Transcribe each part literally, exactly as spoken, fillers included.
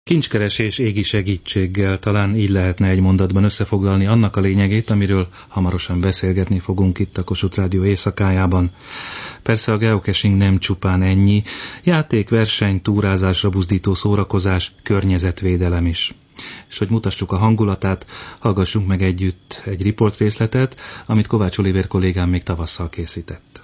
Kincskeresés égi segítséggel, talán így lehetne egy mondatban összefoglalni annak a lényegét, amiről hamarosan beszélgetni fogunk itt a Kossuth Rádió éjszakájában. Persze a geocaching nem csupán ennyi, játék, verseny, túrázásra buzdító szórakozás, környezetvédelem is. És hogy mutassuk a hangulatát, hallgassunk meg együtt egy riportrészletet, amit Kovács Olivér kollégám még tavasszal készített.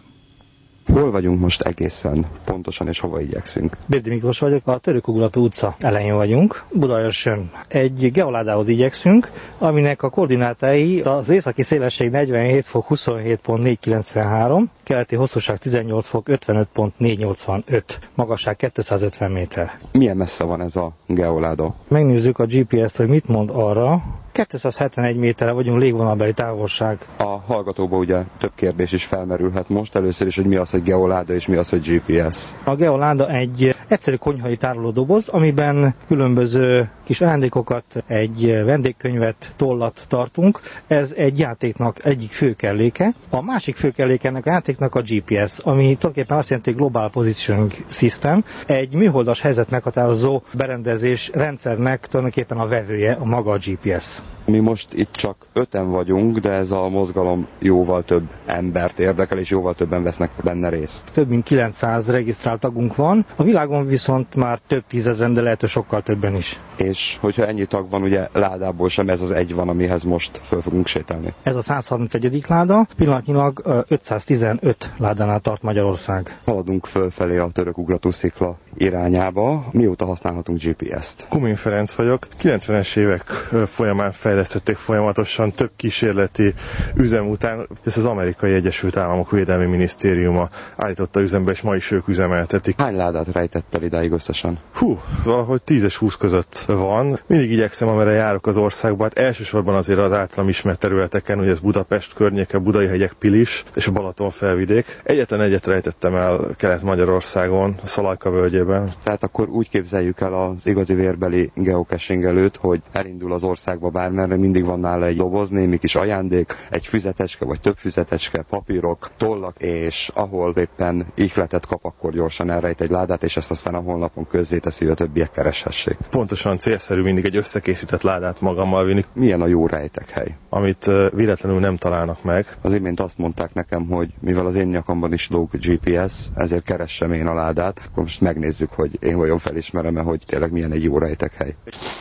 Hol vagyunk most egészen pontosan, és hova igyekszünk? Bérdi Miklós vagyok, a Törökugrató utca elején vagyunk, Budaörsön. Egy geoládához igyekszünk, aminek a koordinátái az északi szélesség negyvenhét fok huszonhét pont négyszázkilencvenhárom, keleti hosszúság tizennyolc fok ötvenöt pont négyszáznyolcvanöt, magasság kétszázötven méter. Milyen messze van ez a geoláda? Megnézzük a gé pé es-t, hogy mit mond arra. kétszázhetvenegy méterre vagyunk légvonalbeli távolság. A hallgatóban ugye több kérdés is felmerülhet most. Először is, hogy mi az, hogy geoláda, és mi az, hogy gé pé es. A geoláda egy egyszerű konyhai tárolódoboz, amiben különböző kis ajándékokat, egy vendégkönyvet, tollat tartunk. Ez egy játéknak egyik fő kelléke. A másik fő kelléke ennek a játéknak a gé pé es, ami tulajdonképpen azt jelenti, Global Positioning System, egy műholdas helyzet meghatározó berendezés rendszernek tulajdonképpen a vevője, a maga a gé pé es. Mi most itt csak öten vagyunk, de ez a mozgalom jóval több embert érdekel, és jóval többen vesznek benne részt. Több mint kilencszáz regisztrált tagunk van, a világon viszont már több tízezren, de lehet, hogy sokkal többen is. És hogyha ennyi tag van, ugye ládából sem ez az egy van, amihez most föl fogunk sétálni. Ez a száz harmincegyedik láda, pillanatnyilag ötszáztizenöt ládánál tart Magyarország. Haladunk fölfelé a Törökugrató szikla irányába. Mióta használhatunk gé pé es-t? Kumin Ferenc vagyok. kilencvenes évek folyamán fejlesztették folyamatosan, több kísérleti üzem után. Ezt az Amerikai Egyesült Államok Védelmi Minisztériuma állította üzembe, és ma is ők üzemeltetik. Hány ládát rejtett el idáig összesen? Hú, valahogy tíz és húsz között van. Mindig igyekszem, amerre járok az országban. Hát elsősorban azért az általam ismert területeken, hogy ez Budapest környéke, Budai-hegyek, Pilis és a Balaton felvidék. Egyetlen egyet rejtettem el Kelet-Magyarországon, a Szalajka völgyében. Tehát akkor úgy képzeljük el az igazi vérbeli geocaching előtt, hogy elindul az országba bármerre, mindig van nála egy doboz, némi kis ajándék, egy füzetecske vagy több füzetecske, papírok, tollak, és ahol éppen ihletet kap, akkor gyorsan elrejt egy ládát, és ezt aztán a honlapon közzéteszi, hogy a többiek kereshessék. Pontosan célszerű mindig egy összekészített ládát magammal vinni. Milyen a jó rejtekhely? Amit véletlenül nem találnak meg. Az imént azt mondták nekem, hogy mivel az én nyakamban is lóg gé pé es, ezért keressem én a ládát. Akkor most megnézzük, hogy én vajon felismerem-e, hogy tényleg milyen egy jó rejtekhely.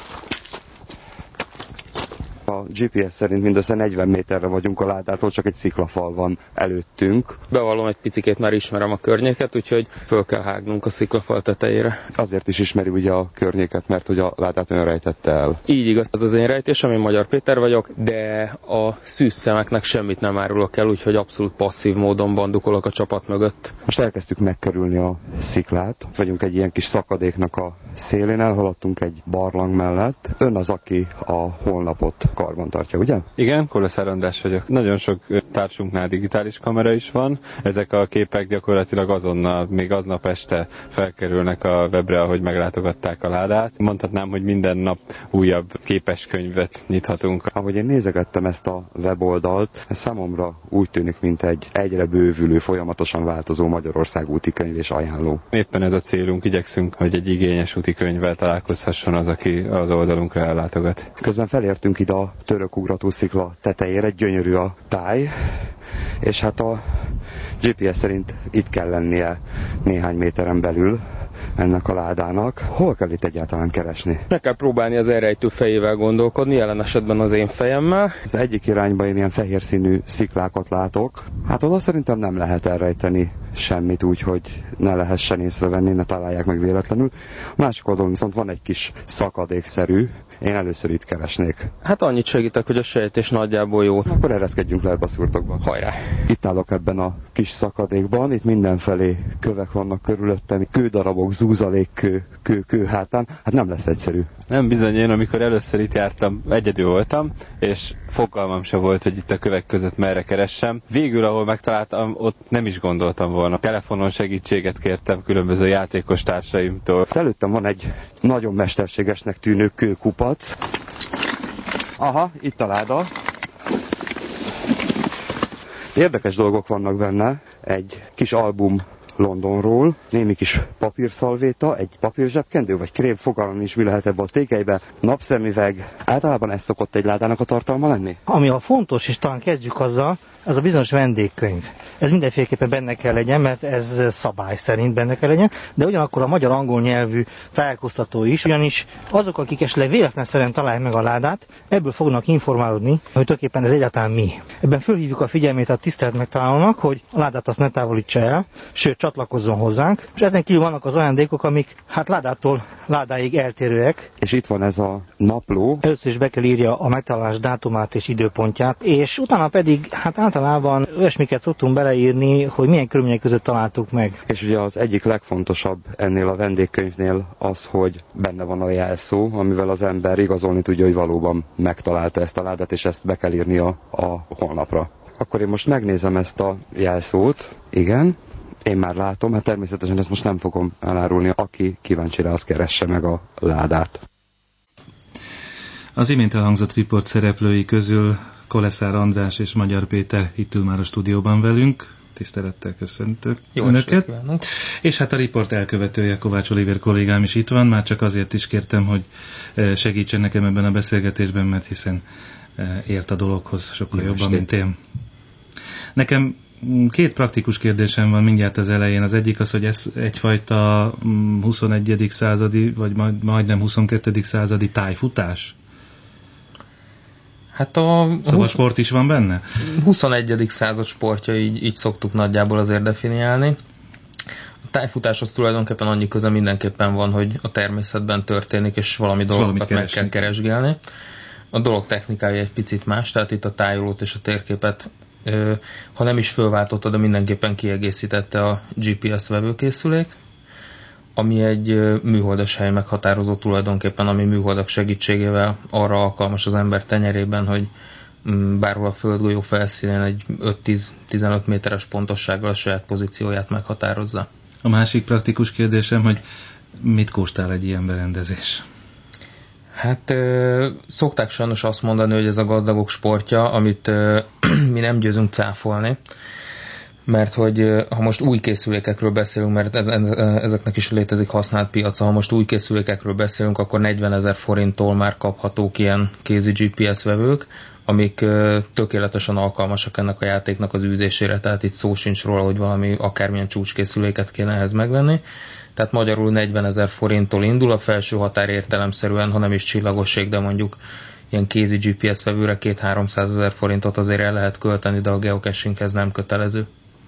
A gé pé es szerint mindössze negyven méterre vagyunk a ládától, csak egy sziklafal van előttünk. Bevallom, egy picikét már ismerem a környéket, úgyhogy föl kell hágnunk a sziklafal tetejére. Azért is ismeri ugye a környéket, mert hogy a ládát ön rejtette el. Így igaz, az az én rejtésem, én Magyar Péter vagyok, de a szűz szemeknek semmit nem árulok el, úgyhogy abszolút passzív módon bandukolok a csapat mögött. Most elkezdtük megkerülni a sziklát. Vagyunk egy ilyen kis szakadéknak a szélén, elhaladtunk egy barlang mellett. Ön az, aki a honlapot karban tartja, ugye? Igen, Koleszár András vagyok. Nagyon sok társunknál digitális kamera is van. Ezek a képek gyakorlatilag azonnal, még aznap este felkerülnek a webre, ahogy meglátogatták a ládát. Mondhatnám, hogy minden nap újabb képeskönyvet nyithatunk. Ahogy én nézegettem ezt a weboldalt, ez számomra úgy tűnik, mint egy egyre bővülő, folyamatosan változó Magyarország útikönyv és ajánló. Éppen ez a célunk, igyekszünk, hogy egy igényes útikönyvvel találkozhasson az, aki az oldalunkra ellátogat. Közben felértünk ide a Törökugrató szikla tetejére, gyönyörű a táj, és hát a gé pé es szerint itt kell lennie néhány méteren belül ennek a ládának. Hol kell itt egyáltalán keresni? Meg kell próbálni az elrejtő fejével gondolkodni, jelen esetben az én fejemmel. Az egyik irányban én ilyen fehér színű sziklákat látok. Hát oda szerintem nem lehet elrejteni semmit úgy, hogy ne lehessen észrevenni, ne találják meg véletlenül. A másik oldalon viszont van egy kis szakadékszerű, én először itt keresnék. Hát annyit segítek, hogy a sejtés nagyjából jó. Akkor ereszkedjünk le ebbe a szurtokba. Hajrá! Itt állok ebben a kis szakadékban, itt mindenfelé kövek vannak körülöttem, kődarabok, zúzalékkő, kő, kő hátán. Hát nem lesz egyszerű. Nem bizony, én amikor először itt jártam, egyedül voltam, és fogalmam se volt, hogy itt a kövek között merre keressem. Végül, ahol megtaláltam, ott nem is gondoltam volna. Telefonon segítséget kértem különböző játékos társaimtól. Előttem van egy nagyon mesterségesnek tűnő kőkupac. Aha, itt a láda. Érdekes dolgok vannak benne. Egy kis album Londonról, némi kis papírszalvéta, egy papírzsebkendő, vagy krém, fogalmam is, mi lehet ebbe a tégelybe, napszemüveg. Általában ez szokott egy ládának a tartalma lenni? Ami a fontos, és talán kezdjük azzal, az a bizonyos vendégkönyv. Ez mindenféleképpen benne kell legyen, mert ez szabály szerint benne kell legyen, de ugyanakkor a magyar-angol nyelvű tájékoztató is, ugyanis azok, akik esetleg véletlenszerűen találják meg a ládát, ebből fognak informálódni, hogy tulajdonképpen ez egyáltalán mi. Ebben fölhívjuk a figyelmét a tisztelt megtalálónak, hogy a ládát azt ne távolítsa el, sőt csatlakozzon hozzánk, és ezen kívül vannak az ajándékok, amik hát ládától ládáig eltérőek. És itt van ez a napló. Először is be kell írja a megtalálás dátumát és időpontját, és utána pedig hát általában olyasmiket szoktunk beleírni, hogy milyen körülmények között találtuk meg. És ugye az egyik legfontosabb ennél a vendégkönyvnél az, hogy benne van a jelszó, amivel az ember igazolni tudja, hogy valóban megtalálta ezt a ládát, és ezt be kell írni a, a honlapra. Akkor én most megnézem ezt a jelszót. Igen, én már látom, hát természetesen ezt most nem fogom elárulni. Aki kíváncsi rá, az keresse meg a ládát. Az imént elhangzott riport szereplői közül Koleszár András és Magyar Péter itt ül már a stúdióban velünk. Tisztelettel köszöntök Jó önöket. És hát a riport elkövetője, Kovács Olivér kollégám is itt van, már csak azért is kértem, hogy segítsen nekem ebben a beszélgetésben, mert hiszen ért a dologhoz sokkal Jó jobban, mint én. Nekem két praktikus kérdésem van mindjárt az elején. Az egyik az, hogy ez egyfajta huszonegyedik századi, vagy majd, majdnem huszonkettedik századi tájfutás? Hát a szóval húsz... sport is van benne? huszonegyedik század sportja, így, így szoktuk nagyjából azért definiálni. A tájfutáshoz tulajdonképpen annyi köze mindenképpen van, hogy a természetben történik, és valami dolgokat meg kell keresgélni. A dolog technikája egy picit más, tehát itt a tájolót és a térképet, ha nem is fölváltotta, de mindenképpen kiegészítette a gé pé es vevőkészülék, ami egy műholdas hely meghatározó tulajdonképpen, ami műholdak segítségével arra alkalmas az ember tenyerében, hogy bárhol a földgolyó felszínén egy öt-tíz-tizenöt méteres pontossággal a saját pozícióját meghatározza. A másik praktikus kérdésem, hogy mit kóstál egy ilyen berendezés? Hát szokták sajnos azt mondani, hogy ez a gazdagok sportja, amit mi nem győzünk cáfolni, mert hogy ha most új készülékekről beszélünk, mert ezeknek is létezik használt piaca, ha most új készülékekről beszélünk, akkor negyvenezer forinttól már kaphatók ilyen kézi gé pé es vevők, amik tökéletesen alkalmasak ennek a játéknak az űzésére, tehát itt szó sincs róla, hogy valami akármilyen csúcskészüléket kéne ehhez megvenni. Tehát magyarul negyvenezer forinttól indul, a felső határ értelemszerűen, ha nem is csillagosség, de mondjuk ilyen kézi gé pé es vevőre két-háromszázezer forintot azért el lehet költeni, de a geocaching ez nem kötelező.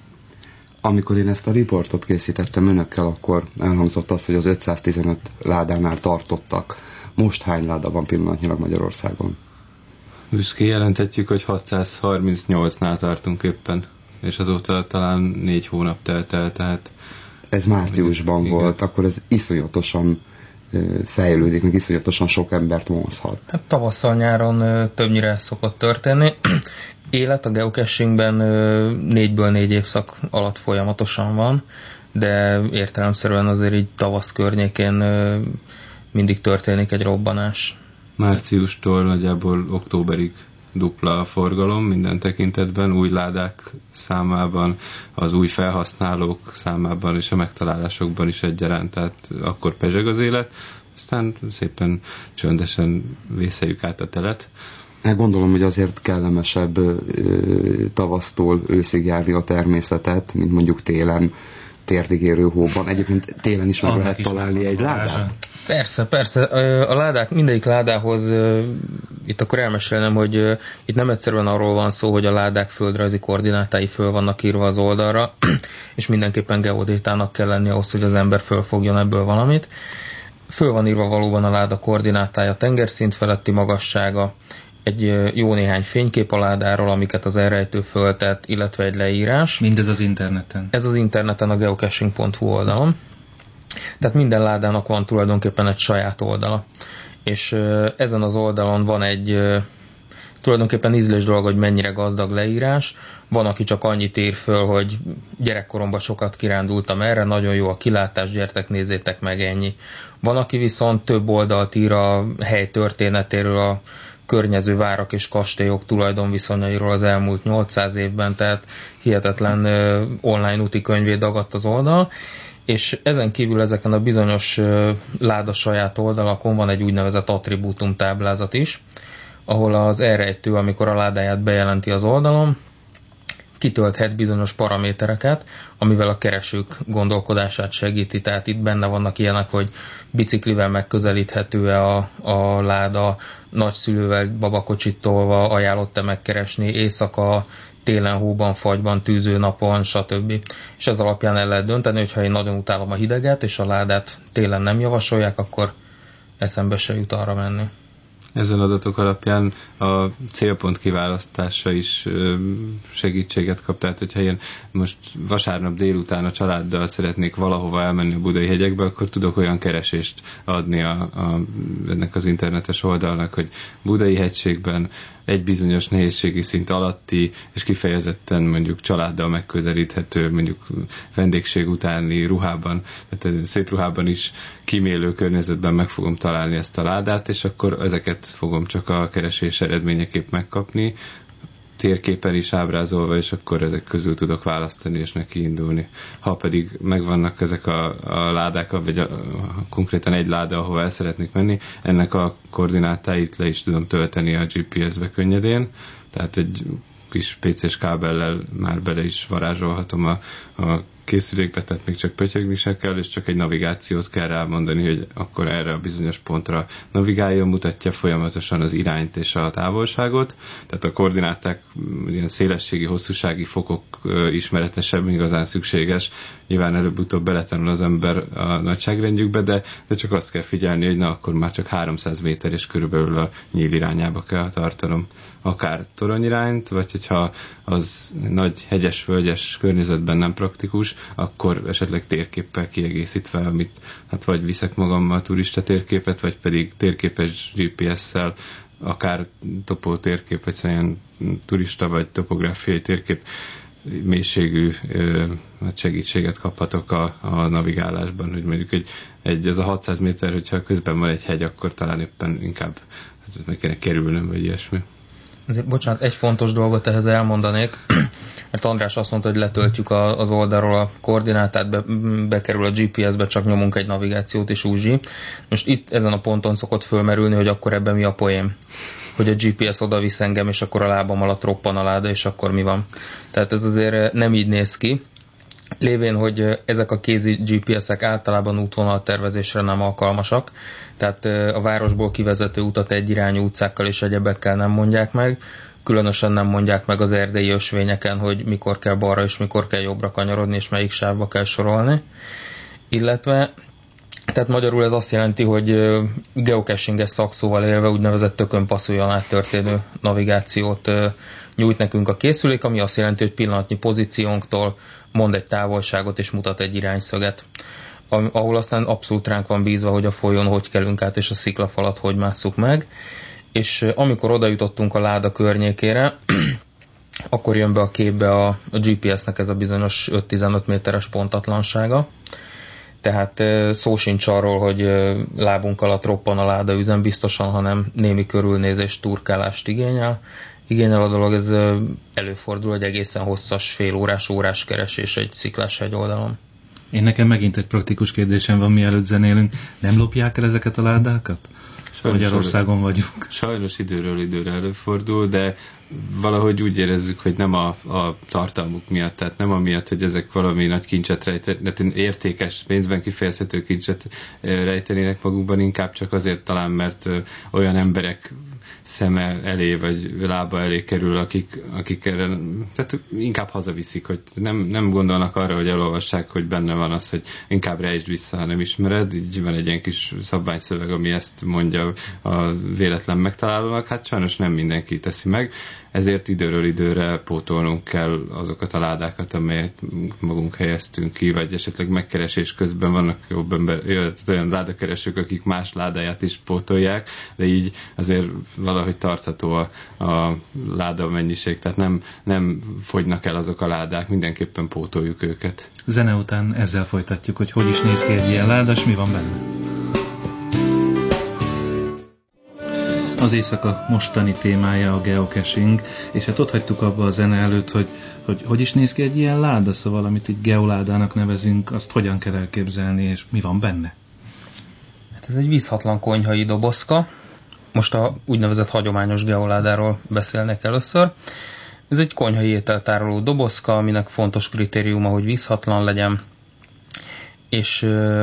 Amikor én ezt a riportot készítettem önökkel, akkor elhangzott az, hogy az ötszáztizenöt ládánál tartottak. Most hány láda van pillanatnyilag Magyarországon? Büszkén jelenthetjük, hogy hatszázharmincnyolcnál tartunk éppen, és azóta talán négy hónap telt el, tehát... Ez márciusban igen. volt, akkor ez iszonyatosan fejlődik, meg iszonyatosan sok embert vonzhat. Hát tavasszal-nyáron többnyire ez szokott történni. Élet a geocachingben négyből négy évszak alatt folyamatosan van, de értelemszerűen azért így tavasz környékén mindig történik egy robbanás. Márciustól nagyjából októberig dupla a forgalom minden tekintetben, új ládák számában, az új felhasználók számában és a megtalálásokban is egyaránt, tehát akkor pezseg az élet, aztán szépen csöndesen vészeljük át a telet. Gondolom, hogy azért kellemesebb ö, tavasztól őszig járni a természetet, mint mondjuk télen, térdigérő hóban. Egyébként télen is meg Annak lehet is találni egy ládát. Persze, persze. A ládák, mindegyik ládához itt akkor elmesélnem, hogy itt nem egyszerűen arról van szó, hogy a ládák földrajzi koordinátái föl vannak írva az oldalra, és mindenképpen geodétának kell lenni ahhoz, hogy az ember fölfogjon ebből valamit. Föl van írva valóban a láda koordinátája, tengerszint feletti magassága, egy jó néhány fénykép a ládáról, amiket az elrejtő föltett, illetve egy leírás. Mindez az interneten? Ez az interneten, a geocaching pont hu oldalon. Tehát minden ládának van tulajdonképpen egy saját oldala. És ezen az oldalon van egy tulajdonképpen ízlés dolog, hogy mennyire gazdag leírás. Van, aki csak annyit ír föl, hogy gyerekkoromban sokat kirándultam erre, nagyon jó a kilátás, gyertek, nézzétek meg, ennyi. Van, aki viszont több oldalt ír a hely történetéről, a környező várak és kastélyok tulajdonviszonyairól az elmúlt nyolcszáz évben, tehát hihetetlen online úti könyvé dagadt az oldal, és ezen kívül ezeken a bizonyos láda saját oldalakon van egy úgynevezett attribútum táblázat is, ahol az elrejtő, amikor a ládáját bejelenti az oldalon, kitölthet bizonyos paramétereket, amivel a keresők gondolkodását segíti. Tehát itt benne vannak ilyenek, hogy biciklivel megközelíthető-e a, a láda, nagyszülővel babakocsit tolva ajánlott-e megkeresni, éjszaka, télen, hóban, fagyban, tűző napon, stb. És ez alapján el lehet dönteni, hogyha én nagyon utálom a hideget, és a ládát télen nem javasolják, akkor eszembe se jut arra menni. Ezen adatok alapján a célpont kiválasztása is segítséget kap. Tehát, hogyha én most vasárnap délután a családdal szeretnék valahova elmenni a Budai hegyekbe, akkor tudok olyan keresést adni a, a, ennek az internetes oldalnak, hogy Budai hegységben egy bizonyos nehézségi szint alatti, és kifejezetten mondjuk családdal megközelíthető, mondjuk vendégség utáni ruhában, tehát szép ruhában is kímélő környezetben meg fogom találni ezt a ládát, és akkor ezeket fogom csak a keresés eredményeképp megkapni, térképen is ábrázolva, és akkor ezek közül tudok választani és neki indulni. Ha pedig megvannak ezek a, a ládák, vagy a, a, konkrétan egy láda, ahova el szeretnék menni, ennek a koordinátáit le is tudom tölteni a gé pé es-be könnyedén, tehát egy kis pé cés kábellel már bele is varázsolhatom a, a készülékbe, tehát még csak pötyögni se kell, és csak egy navigációt kell rámondani, hogy akkor erre a bizonyos pontra navigáljon, mutatja folyamatosan az irányt és a távolságot, tehát a koordináták ilyen szélességi, hosszúsági fokok ismerete sem igazán szükséges, nyilván előbb-utóbb beletanul az ember a nagyságrendjükbe, de, de csak azt kell figyelni, hogy na akkor már csak háromszáz méter és körülbelül a nyíl irányába kell tartanom. Akár toronyirányt, vagy hogyha az nagy hegyes, völgyes környezetben nem praktikus, akkor esetleg térképpel kiegészítve, amit hát vagy viszek magammal turista térképet, vagy pedig térképes gé pé es-szel, akár topó térkép, vagy ilyen turista vagy topográfiai térkép mélységű ö, segítséget kaphatok a, a navigálásban, hogy mondjuk egy, egy, ez a hatszáz méter, hogyha közben van egy hegy, akkor talán éppen inkább hát ezt meg kéne kerülnöm, vagy ilyesmi. Azért, bocsánat, egy fontos dolgot ehhez elmondanék, mert András azt mondta, hogy letöltjük a, az oldalról a koordinátát, be, bekerül a gé pé es-be, csak nyomunk egy navigációt és úzsi. Most itt ezen a ponton szokott fölmerülni, hogy akkor ebben mi a poém. Hogy a gé pé es oda visz engem, és akkor a lábam alatt roppan a láda, és akkor mi van. Tehát ez azért nem így néz ki. Lévén, hogy ezek a kézi gé pé es-ek általában útvonaltervezésre nem alkalmasak, tehát a városból kivezető utat egyirányú utcákkal és egyebekkel nem mondják meg, különösen nem mondják meg az erdélyi ösvényeken, hogy mikor kell balra és mikor kell jobbra kanyarodni, és melyik sávba kell sorolni. Illetve, tehát magyarul ez azt jelenti, hogy geocachinges szakszóval élve úgynevezett tökön passzoljon át történő navigációt nyújt nekünk a készülék, ami azt jelenti, hogy pillanatnyi pozíciónktól mond egy távolságot és mutat egy irányszöget, ahol aztán abszolút ránk van bízva, hogy a folyón hogy kelünk át, és a sziklafalat hogy másszuk meg. És amikor oda jutottunk a láda környékére, akkor jön be a képbe a, a gé pé es-nek ez a bizonyos öt-tizenöt méteres pontatlansága. Tehát szó sincs arról, hogy lábunk alatt roppan a láda üzembiztosan, hanem némi körülnézést, turkálást igényel. Igényel a dolog, ez előfordul, hogy egészen hosszas, fél órás, órás keresés egy sziklás hegy oldalon. Én nekem megint egy praktikus kérdésem van, mielőtt zenélünk. Nem lopják el ezeket a ládákat? Sajnos Magyarországon vagyunk. Sajnos időről időre előfordul, de valahogy úgy érezzük, hogy nem a, a tartalmuk miatt, tehát nem amiatt, hogy ezek valami nagy kincset rejtenek, értékes, pénzben kifejezhető kincset rejtenének magukban, inkább csak azért talán, mert olyan emberek szeme elé, vagy lába elé kerül, akik, akik erre, tehát inkább hazaviszik, hogy nem, nem gondolnak arra, hogy elolvassák, hogy benne van az, hogy inkább rejtsd vissza, ha nem ismered, így van egy ilyen kis szabványszöveg, ami ezt mondja a véletlen megtalálónak, hát sajnos nem mindenki teszi meg, ezért időről időre pótolnunk kell azokat a ládákat, amelyet magunk helyeztünk ki, vagy esetleg megkeresés közben vannak jobb ember, olyan ládakeresők, akik más ládáját is pótolják, de így azért valahogy tartható a, a láda mennyiség, tehát nem, nem fogynak el azok a ládák, mindenképpen pótoljuk őket. Zene után ezzel folytatjuk, hogy hogy is néz ki egy ilyen láda, és mi van benne. Az éjszaka mostani témája a geocaching, és hát ott hagytuk abba a zene előtt, hogy hogy hogy is néz ki egy ilyen láda, szóval amit itt geoládának nevezünk, azt hogyan kell elképzelni, és mi van benne? Hát ez egy vízhatlan konyhai dobozka. Most a úgynevezett hagyományos geoládáról beszélnek először. Ez egy konyhai ételtároló dobozka, aminek fontos kritériuma, hogy vízhatlan legyen, és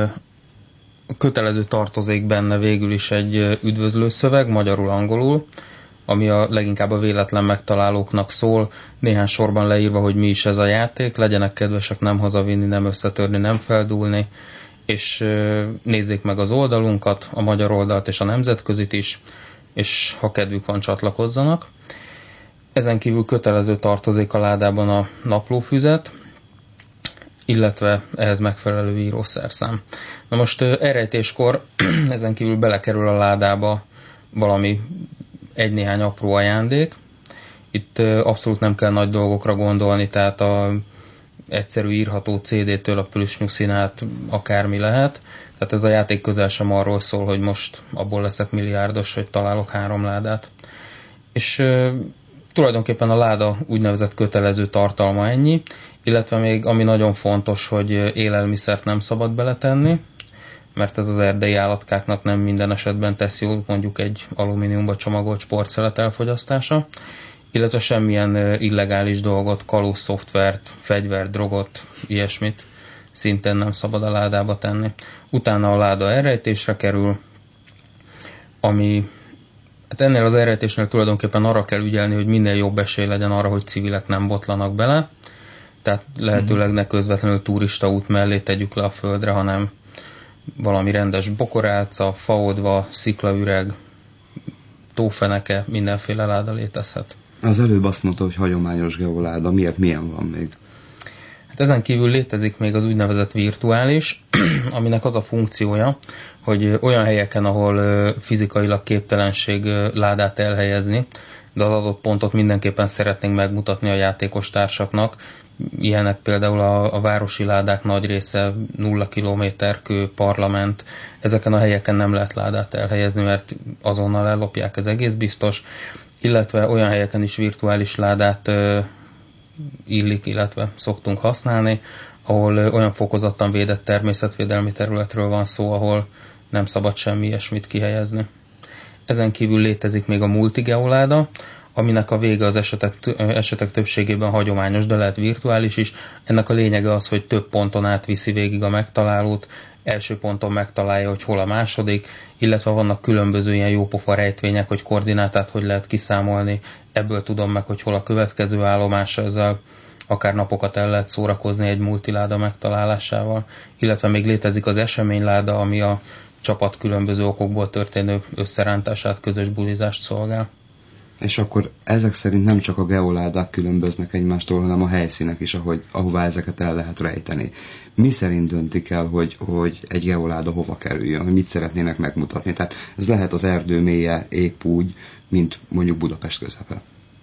a kötelező tartozék benne végül is egy üdvözlőszöveg, magyarul-angolul, ami a leginkább a véletlen megtalálóknak szól, néhány sorban leírva, hogy mi is ez a játék, legyenek kedvesek nem hazavinni, nem összetörni, nem feldúlni, és nézzék meg az oldalunkat, a magyar oldalt és a nemzetközit is, és ha kedvük van, csatlakozzanak. Ezen kívül kötelező tartozék a ládában a naplófüzet, illetve ehhez megfelelő írószerszám. Na most elrejtéskor ezen kívül belekerül a ládába valami egy-néhány apró ajándék. Itt abszolút nem kell nagy dolgokra gondolni, tehát a egyszerű írható cé dé-től a plüsnyuszin át akármi lehet. Tehát ez a játék közel sem arról szól, hogy most abból leszek milliárdos, hogy találok három ládát. És e, tulajdonképpen a láda úgynevezett kötelező tartalma ennyi, illetve még ami nagyon fontos, hogy élelmiszert nem szabad beletenni, mert ez az erdei állatkáknak nem minden esetben tesz jól, mondjuk egy alumíniumba csomagolt sportszelet elfogyasztása, illetve semmilyen illegális dolgot, kalóz szoftvert, fegyvert, drogot, ilyesmit szintén nem szabad a ládába tenni. Utána a láda elrejtésre kerül, ami hát ennél az elrejtésnél tulajdonképpen arra kell ügyelni, hogy minél jobb esély legyen arra, hogy civilek nem botlanak bele, tehát lehetőleg ne közvetlenül turista út mellé tegyük le a földre, hanem valami rendes bokorálca, faodva, sziklaüreg, tófeneke, mindenféle láda létezhet. Az előbb azt mondta, hogy hagyományos geoláda. Miért milyen van még? Hát ezen kívül létezik még az úgynevezett virtuális, aminek az a funkciója, hogy olyan helyeken, ahol fizikailag képtelenség ládát elhelyezni, de az adott pontot mindenképpen szeretnénk megmutatni a játékos társaknak. Ilyenek például a, a városi ládák nagy része, nulla kilométer kő, parlament. Ezeken a helyeken nem lehet ládát elhelyezni, mert azonnal ellopják, ez egész biztos. Illetve olyan helyeken is virtuális ládát ö, illik, illetve szoktunk használni, ahol ö, olyan fokozottan védett természetvédelmi területről van szó, ahol nem szabad semmi ilyesmit kihelyezni. Ezen kívül létezik még a multigeoláda, aminek a vége az esetek, esetek többségében hagyományos, de lehet virtuális is. Ennek a lényege az, hogy több ponton átviszi végig a megtalálót, első ponton megtalálja, hogy hol a második, illetve vannak különböző ilyen jópofa rejtvények, hogy koordinátát hogy lehet kiszámolni, ebből tudom meg, hogy hol a következő állomása, ezzel akár napokat el lehet szórakozni egy multiláda megtalálásával, illetve még létezik az eseményláda, ami a csapat különböző okokból történő összerántását, közös bulizást szolgál. És akkor ezek szerint nem csak a geoládák különböznek egymástól, hanem a helyszínek is, ahogy, ahová ezeket el lehet rejteni. Mi szerint döntik el, hogy, hogy egy geoláda hova kerüljön, hogy mit szeretnének megmutatni? Tehát ez lehet az erdő mélye épp úgy, mint mondjuk Budapest közepe.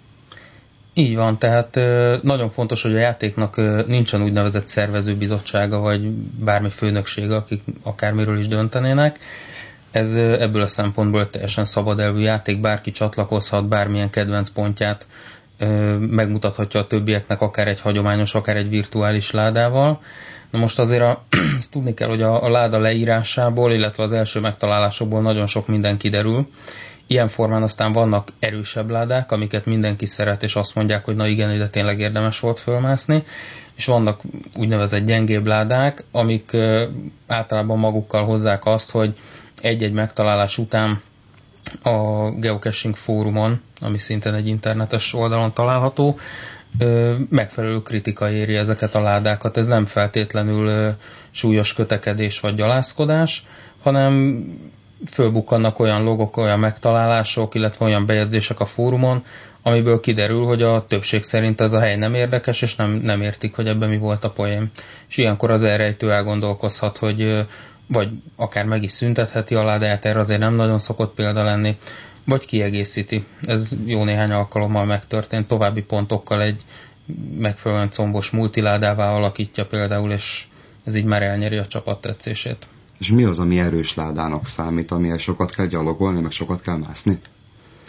Így van, tehát nagyon fontos, hogy a játéknak nincsen úgynevezett szervezőbizottsága, vagy bármi főnöksége, akik akármiről is döntenének. Ez ebből a szempontból teljesen szabad elvű játék, bárki csatlakozhat, bármilyen kedvenc pontját megmutathatja a többieknek, akár egy hagyományos, akár egy virtuális ládával. Na most azért a, ezt tudni kell, hogy a, a láda leírásából, illetve az első megtalálásokból nagyon sok minden kiderül. Ilyen formán aztán vannak erősebb ládák, amiket mindenki szeret, és azt mondják, hogy na igen, ide tényleg érdemes volt fölmászni, és vannak úgynevezett gyengébb ládák, amik általában magukkal hozzák azt, hogy egy-egy megtalálás után a Geocaching fórumon, ami szintén egy internetes oldalon található, megfelelő kritika éri ezeket a ládákat. Ez nem feltétlenül súlyos kötekedés vagy gyalázkodás, hanem fölbukkannak olyan logok, olyan megtalálások, illetve olyan bejegyzések a fórumon, amiből kiderül, hogy a többség szerint ez a hely nem érdekes, és nem, nem értik, hogy ebben mi volt a poén. És ilyenkor az elrejtő elgondolkozhat, hogy vagy akár meg is szüntetheti a ládáját, erre azért nem nagyon szokott példa lenni, vagy kiegészíti. Ez jó néhány alkalommal megtörtént, további pontokkal egy megfelelően combos multiládává alakítja például, és ez így már elnyeri a csapat tetszését. És mi az, ami erős ládának számít, amihez sokat kell gyalogolni, meg sokat kell mászni?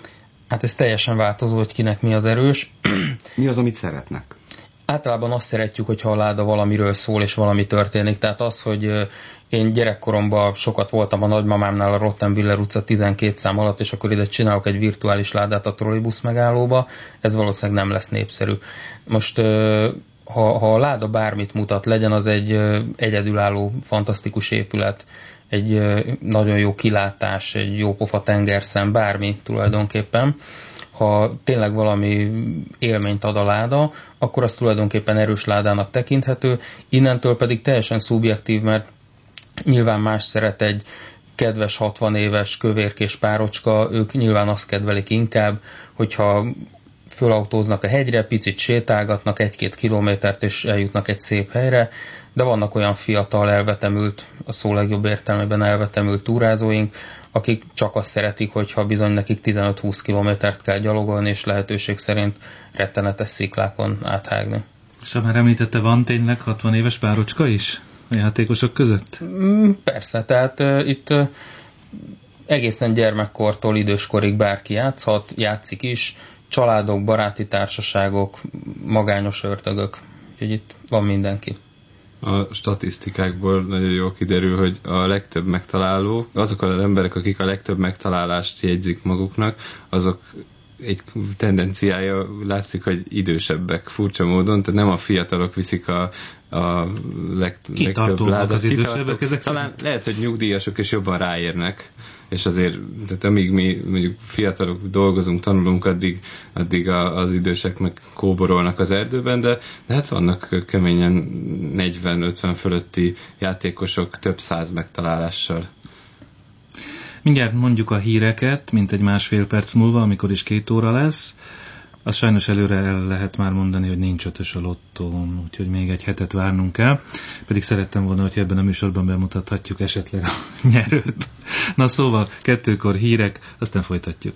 Hát ez teljesen változó, hogy kinek mi az erős. Mi az, amit szeretnek? Általában azt szeretjük, hogyha a láda valamiről szól, és valami történik. Tehát az, hogy én gyerekkoromban sokat voltam a nagymamámnál a Rottenwiller utca tizenkét szám alatt, és akkor ide csinálok egy virtuális ládát a trollibusz megállóba, ez valószínűleg nem lesz népszerű. Most ha, ha a láda bármit mutat, legyen az egy egyedülálló, fantasztikus épület, egy nagyon jó kilátás, egy jó pofa tengerszem, bármi tulajdonképpen, ha tényleg valami élményt ad a láda, akkor az tulajdonképpen erős ládának tekinthető, innentől pedig teljesen szubjektív, mert nyilván más szeret egy kedves hatvan éves kövérkés párocska, ők nyilván azt kedvelik inkább, hogyha fölautóznak a hegyre, picit sétálgatnak egy-két kilométert, és eljutnak egy szép helyre, de vannak olyan fiatal, elvetemült, a szó legjobb értelmében elvetemült túrázóink, akik csak azt szeretik, hogyha bizony nekik tizenöt-húsz kilométert kell gyalogolni, és lehetőség szerint rettenetes sziklákon áthágni. És ha már említette, van tényleg hatvan éves párocska is a játékosok között? Persze, tehát uh, itt uh, egészen gyermekkortól időskorig bárki játszhat, játszik is, családok, baráti társaságok, magányos ördögök, úgyhogy itt van mindenki. A statisztikákból nagyon jól kiderül, hogy a legtöbb megtaláló, azok az emberek, akik a legtöbb megtalálást jegyzik maguknak, azok egy tendenciája látszik, hogy idősebbek furcsa módon, tehát nem a fiatalok viszik a, a leg, legtöbb ládát. Az idősebbek ezek talán szerint? Lehet, hogy nyugdíjasok is jobban ráérnek, és azért, tehát amíg mi mondjuk fiatalok dolgozunk, tanulunk, addig, addig a, az idősek meg kóborolnak az erdőben, de, de hát vannak keményen negyven-ötven fölötti játékosok több száz megtalálással. Mindjárt mondjuk a híreket, mint egy másfél perc múlva, amikor is két óra lesz. Az sajnos előre el lehet már mondani, hogy nincs ötös a lottón, úgyhogy még egy hetet várnunk kell. Pedig szerettem volna, hogy ebben a műsorban bemutathatjuk esetleg a nyerőt. Na szóval, kettőkor hírek, aztán folytatjuk.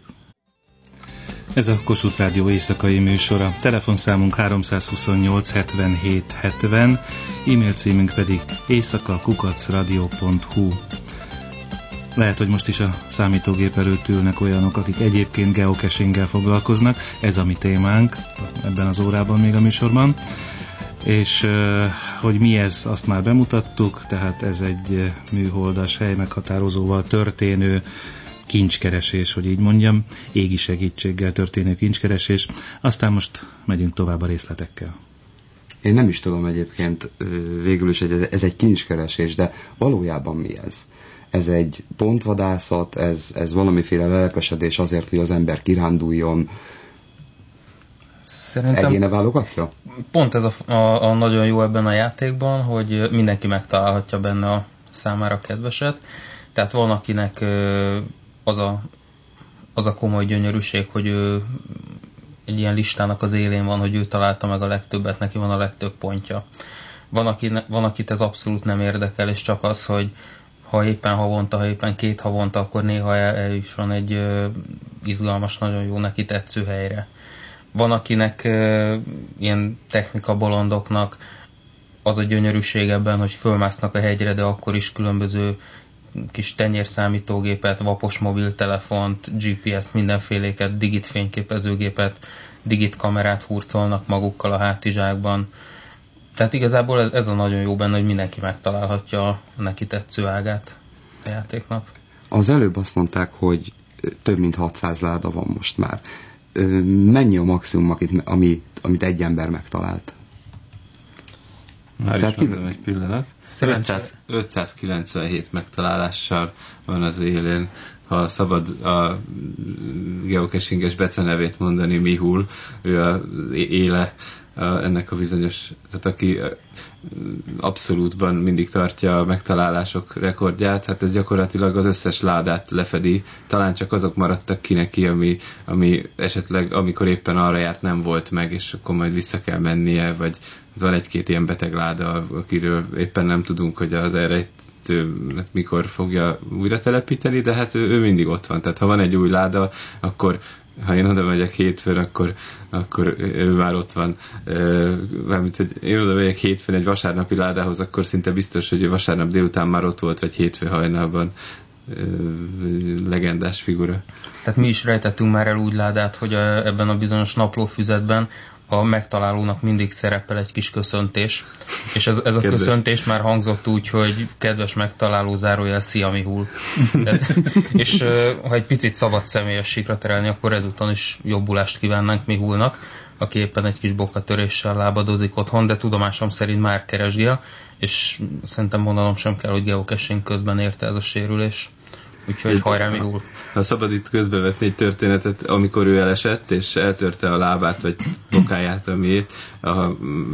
Ez a Kossuth Rádió éjszakai műsora. Telefonszámunk háromszázhuszonnyolc hetvenhét hetven, e-mail címünk pedig éjszaka kukac radio pont hu. Lehet, hogy most is a számítógép előtt ülnek olyanok, akik egyébként geocachinggel foglalkoznak. Ez a mi témánk ebben az órában még a műsorban. És hogy mi ez, azt már bemutattuk, tehát ez egy műholdas hely meghatározóval történő kincskeresés, hogy így mondjam, égi segítséggel történő kincskeresés. Aztán most megyünk tovább a részletekkel. Én nem is tudom egyébként végül is, hogy ez egy kincskeresés, de valójában mi ez? Ez egy pontvadászat, ez, ez valamiféle lelkesedés azért, hogy az ember kiránduljon, Szerintem egyéne válogatja? Pont ez a, a, a nagyon jó ebben a játékban, hogy mindenki megtalálhatja benne a számára kedveset. Tehát van, akinek az a, az a komoly gyönyörűség, hogy ő egy ilyen listának az élén van, hogy ő találta meg a legtöbbet, neki van a legtöbb pontja. Van, aki, van akit ez abszolút nem érdekel, és csak az, hogy ha éppen havonta, ha éppen két havonta, akkor néha eljusson egy ö, izgalmas, nagyon jó neki tetsző helyre. Van, akinek ö, ilyen technika bolondoknak az a gyönyörűség ebben, hogy fölmásznak a hegyre, de akkor is különböző kis tenyérszámítógépet, vapos mobiltelefont, gé pé es-t, mindenféléket, digit fényképezőgépet, digit kamerát hurcolnak magukkal a hátizsákban. Tehát igazából ez, ez a nagyon jó benne, hogy mindenki megtalálhatja a neki tetsző ágát a játéknak. Az előbb azt mondták, hogy több mint hatszáz láda van most már. Mennyi a maximum, amit, amit egy ember megtalált? Már is mondom egy pillanat. ötszázkilencvenhét megtalálással van az élén. Ha szabad a geocachinges becenevét mondani, Mihul, ő az éle a, ennek a bizonyos, tehát aki abszolútban mindig tartja a megtalálások rekordját, hát ez gyakorlatilag az összes ládát lefedi, talán csak azok maradtak ki neki, ami, ami esetleg, amikor éppen arra járt, nem volt meg, és akkor majd vissza kell mennie, vagy van egy-két ilyen beteg láda, akiről éppen nem tudunk, hogy az erre mikor fogja újra telepíteni, de hát ő, ő mindig ott van. Tehát ha van egy új láda, akkor ha én oda megyek hétfőn, akkor, akkor ő már ott van. Mármint, hogy én oda megyek hétfőn egy vasárnapi ládához, akkor szinte biztos, hogy ő vasárnap délután már ott volt, vagy hétfő hajnalban. legendás figura. Tehát mi is rejtettünk már el úgy ládát, hogy a, ebben a bizonyos naplófüzetben a megtalálónak mindig szerepel egy kis köszöntés, és ez, ez a kedves. Köszöntés már hangzott úgy, hogy kedves megtaláló, zárójel, szia Mihul. De, és ha egy picit szabad személyes síkra terelni, akkor ezúton is jobbulást kívánnánk Mihulnak, aki éppen egy kis bokatöréssel lábadozik otthon, de tudomásom szerint már keresgél, és szerintem mondanom sem kell, hogy geocaching közben érte ez a sérülés. Úgyhogy hajrá Mihul. Ha szabad itt közbevetni egy történetet, amikor ő elesett, és eltörte a lábát, vagy bokáját, amiért, a,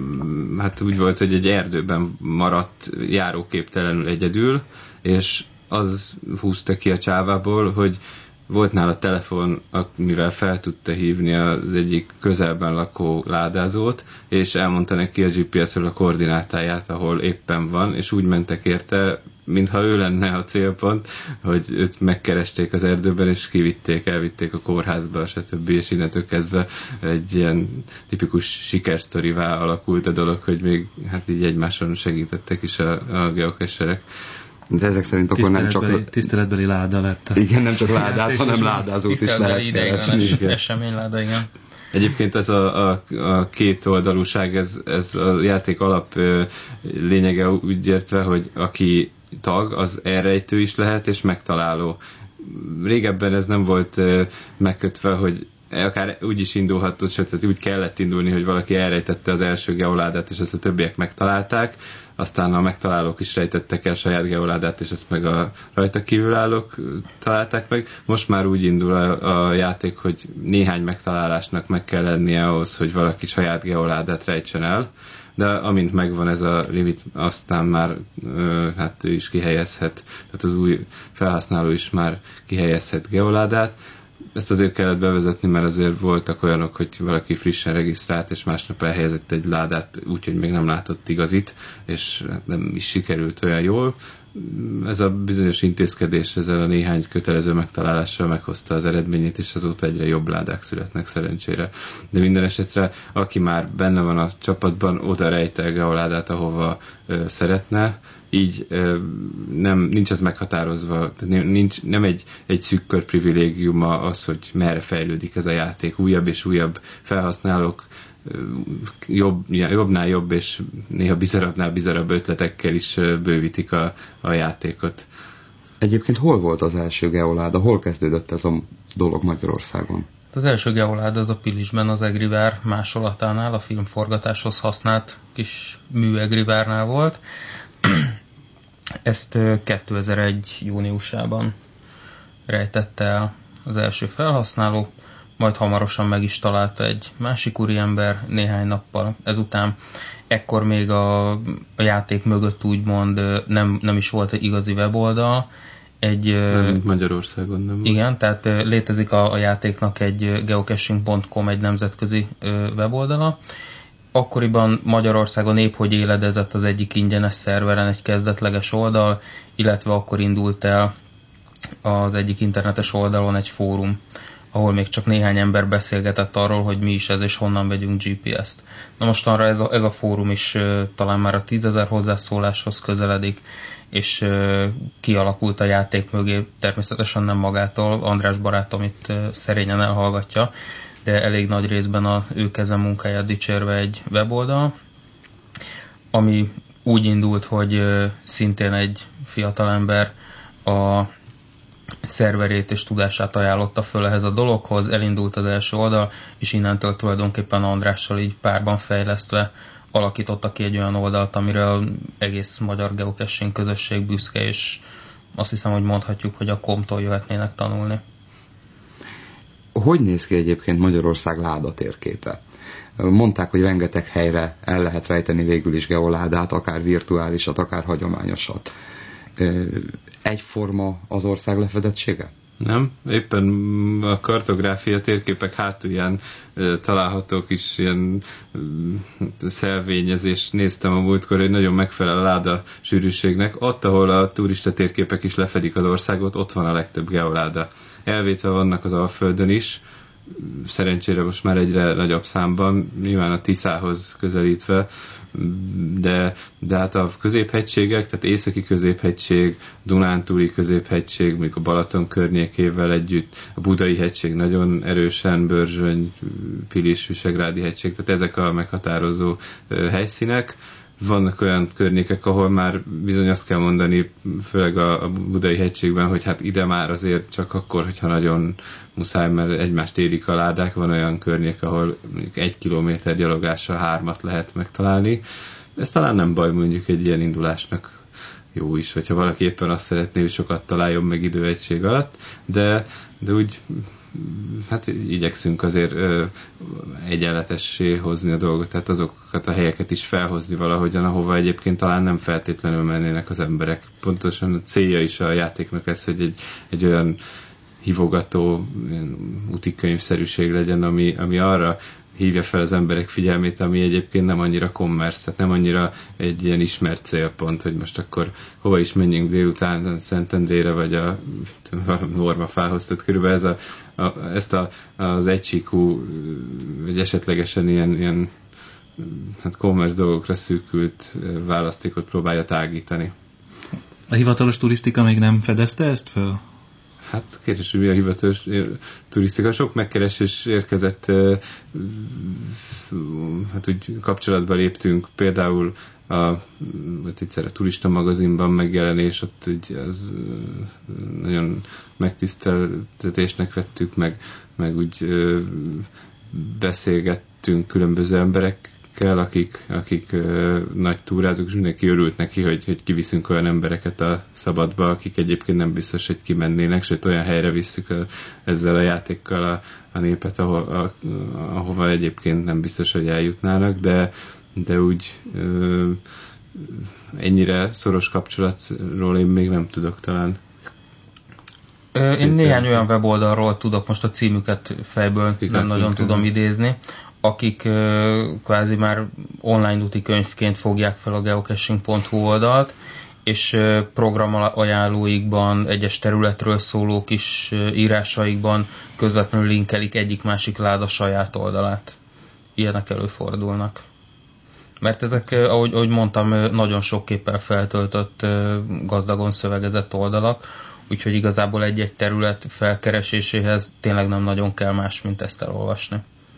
hát úgy volt, hogy egy erdőben maradt járóképtelenül egyedül, és az húzta ki a csávából, hogy volt nála telefon, mivel fel tudta hívni az egyik közelben lakó ládázót, és elmondta neki a gé pé es-ről a koordinátáját, ahol éppen van, és úgy mentek érte, mintha ő lenne a célpont, hogy őt megkeresték az erdőben, és kivitték, elvitték a kórházba, stb. És innentől kezdve egy ilyen tipikus sikersztorivá alakult a dolog, hogy még hát így egymáson segítettek is a, a geocacherek. De ezek szerint akkor nem csak... Tiszteletbeli láda lett. Igen, nem csak ládát, hanem ládázót is lehet ideiglenes eseményláda, igen. Egyébként ez a, a, a két oldalúság, ez, ez a játék alap lényege úgy értve, hogy aki tag, az elrejtő is lehet, és megtaláló. Régebben ez nem volt megkötve, hogy akár úgy is indulhatott, sőt, úgy kellett indulni, hogy valaki elrejtette az első geoládát, és ezt a többiek megtalálták, aztán a megtalálók is rejtettek el saját geoládát, és ezt meg a rajta kívülállók találták meg. Most már úgy indul a, a játék, hogy néhány megtalálásnak meg kell lennie ahhoz, hogy valaki saját geoládát rejtsen el, de amint megvan ez a limit, aztán már ö, hát ő is kihelyezhet, tehát az új felhasználó is már kihelyezhet geoládát. Ezt azért kellett bevezetni, mert azért voltak olyanok, hogy valaki frissen regisztrált, és másnap elhelyezett egy ládát, úgyhogy még nem látott igazit, és nem is sikerült olyan jól. Ez a bizonyos intézkedés ezzel a néhány kötelező megtalálással meghozta az eredményét, és azóta egyre jobb ládák születnek szerencsére. De minden esetre, aki már benne van a csapatban, oda rejtelge a ládát, ahova ö, szeretne, így ö, nem, nincs ez meghatározva, nincs, nem egy, egy szűk kör privilégiuma az, hogy merre fejlődik ez a játék. Újabb és újabb felhasználók jobb, jobbnál jobb és néha bizarabbnál bizarabb ötletekkel is bővítik a, a játékot. Egyébként hol volt az első geoláda? Hol kezdődött ez a dolog Magyarországon? Az első geoláda az a Pilisben, az Egrivár másolatánál, a filmforgatáshoz használt kis mű Egrivárnál volt. Ezt kétezer-egy júniusában rejtette el az első felhasználó, majd hamarosan meg is találta egy másik úriember néhány nappal ezután. Ekkor még a, a játék mögött úgymond nem, nem is volt egy igazi weboldal. Egy, nem, Magyarországon nem. Igen, tehát létezik a, a játéknak egy geocaching pont com, egy nemzetközi weboldala. Akkoriban Magyarországon épp hogy éledezett az egyik ingyenes szerveren egy kezdetleges oldal, illetve akkor indult el az egyik internetes oldalon egy fórum, ahol még csak néhány ember beszélgetett arról, hogy mi is ez és honnan vegyünk gé pé es-t. Na mostanra ez a, ez a fórum is uh, talán már a tízezer hozzászóláshoz közeledik, és uh, kialakult a játék mögé, természetesen nem magától, András barátom itt uh, szerényen elhallgatja, de elég nagy részben a ő keze munkáját dicsérve egy weboldal, ami úgy indult, hogy uh, szintén egy fiatalember a szerverét és tudását ajánlotta föl ehhez a dologhoz, elindult az első oldal, és innentől tulajdonképpen Andrással így párban fejlesztve alakította ki egy olyan oldalt, amire az egész magyar geocaching közösség büszke, és azt hiszem, hogy mondhatjuk, hogy a komtól jöhetnének tanulni. Hogy néz ki egyébként Magyarország láda térképe? Mondták, hogy rengeteg helyre el lehet rejteni végül is geoládát, akár virtuálisat, akár hagyományosat. Egyforma az ország lefedettsége? Nem, éppen a kartográfia térképek hátulján e, találhatók is ilyen e, szelvényezés. Néztem a múltkor, hogy nagyon megfelel a láda sűrűségnek. Ott, ahol a turista térképek is lefedik az országot, ott van a legtöbb geoláda. Elvétve vannak az Alföldön is, szerencsére most már egyre nagyobb számban, nyilván a Tiszához közelítve, de, de hát a középhegységek, tehát északi középhegység, Dunántúli középhegység, még a Balaton környékével együtt, a Budai hegység nagyon erősen, Börzsöny, Pilis, Visegrádi hegység, tehát ezek a meghatározó helyszínek. Vannak olyan környékek, ahol már bizony azt kell mondani, főleg a, a Budai hegységben, hogy hát ide már azért csak akkor, hogyha nagyon muszáj, mert egymást érik a ládák. Van olyan környék, ahol mondjuk egy kilométer gyalogással hármat lehet megtalálni. Ez talán nem baj, mondjuk egy ilyen indulásnak jó is, hogyha valaki éppen azt szeretné, hogy sokat találjon meg időegység alatt, de, de úgy hát igyekszünk azért ö, egyenletessé hozni a dolgot, tehát azokat a helyeket is felhozni valahogyan, ahova egyébként talán nem feltétlenül mennének az emberek. Pontosan a célja is a játéknak ez, hogy egy, egy olyan hívogató útikönyvszerűség legyen, ami, ami arra hívja fel az emberek figyelmét, ami egyébként nem annyira commerce, tehát nem annyira egy ilyen ismert célpont, hogy most akkor hova is menjünk délután Szentendrére, vagy a Normafához, tehát körülbelül ez a, a, ezt a, az egysíkú, vagy esetlegesen ilyen, ilyen hát commerce dolgokra szűkült választékot próbálja tágítani. A hivatalos turisztika még nem fedezte ezt fel? Hát kérdés, hogy mi a hivatalos turisztika. Sok megkeresés érkezett, hát úgy kapcsolatba léptünk, például a, hát egyszer a turista magazinban megjelenés, ott úgy az nagyon megtiszteltetésnek vettük, meg, meg úgy beszélgettünk különböző emberek, akik, akik uh, nagy túrázók, és mindenki örült neki, hogy, hogy kiviszünk olyan embereket a szabadba, akik egyébként nem biztos, hogy kimennének, sőt olyan helyre visszük a, ezzel a játékkal a, a népet, ahol, a, ahova egyébként nem biztos, hogy eljutnának, de, de úgy uh, ennyire szoros kapcsolatról én még nem tudok talán. Én néhány olyan weboldalról tudok, most a címüket fejből nem nagyon tudom idézni, akik uh, kvázi már online úti könyvként fogják fel a geocaching pont hu oldalt, és uh, programajánlóikban, egyes területről szóló kis uh, írásaikban közvetlenül linkelik egyik-másik láda saját oldalát. Ilyenek előfordulnak. Mert ezek, uh, ahogy, ahogy mondtam, uh, nagyon sok képpel feltöltött, uh, gazdagon szövegezett oldalak, úgyhogy igazából egy-egy terület felkereséséhez tényleg nem nagyon kell más, mint ezt elolvasni.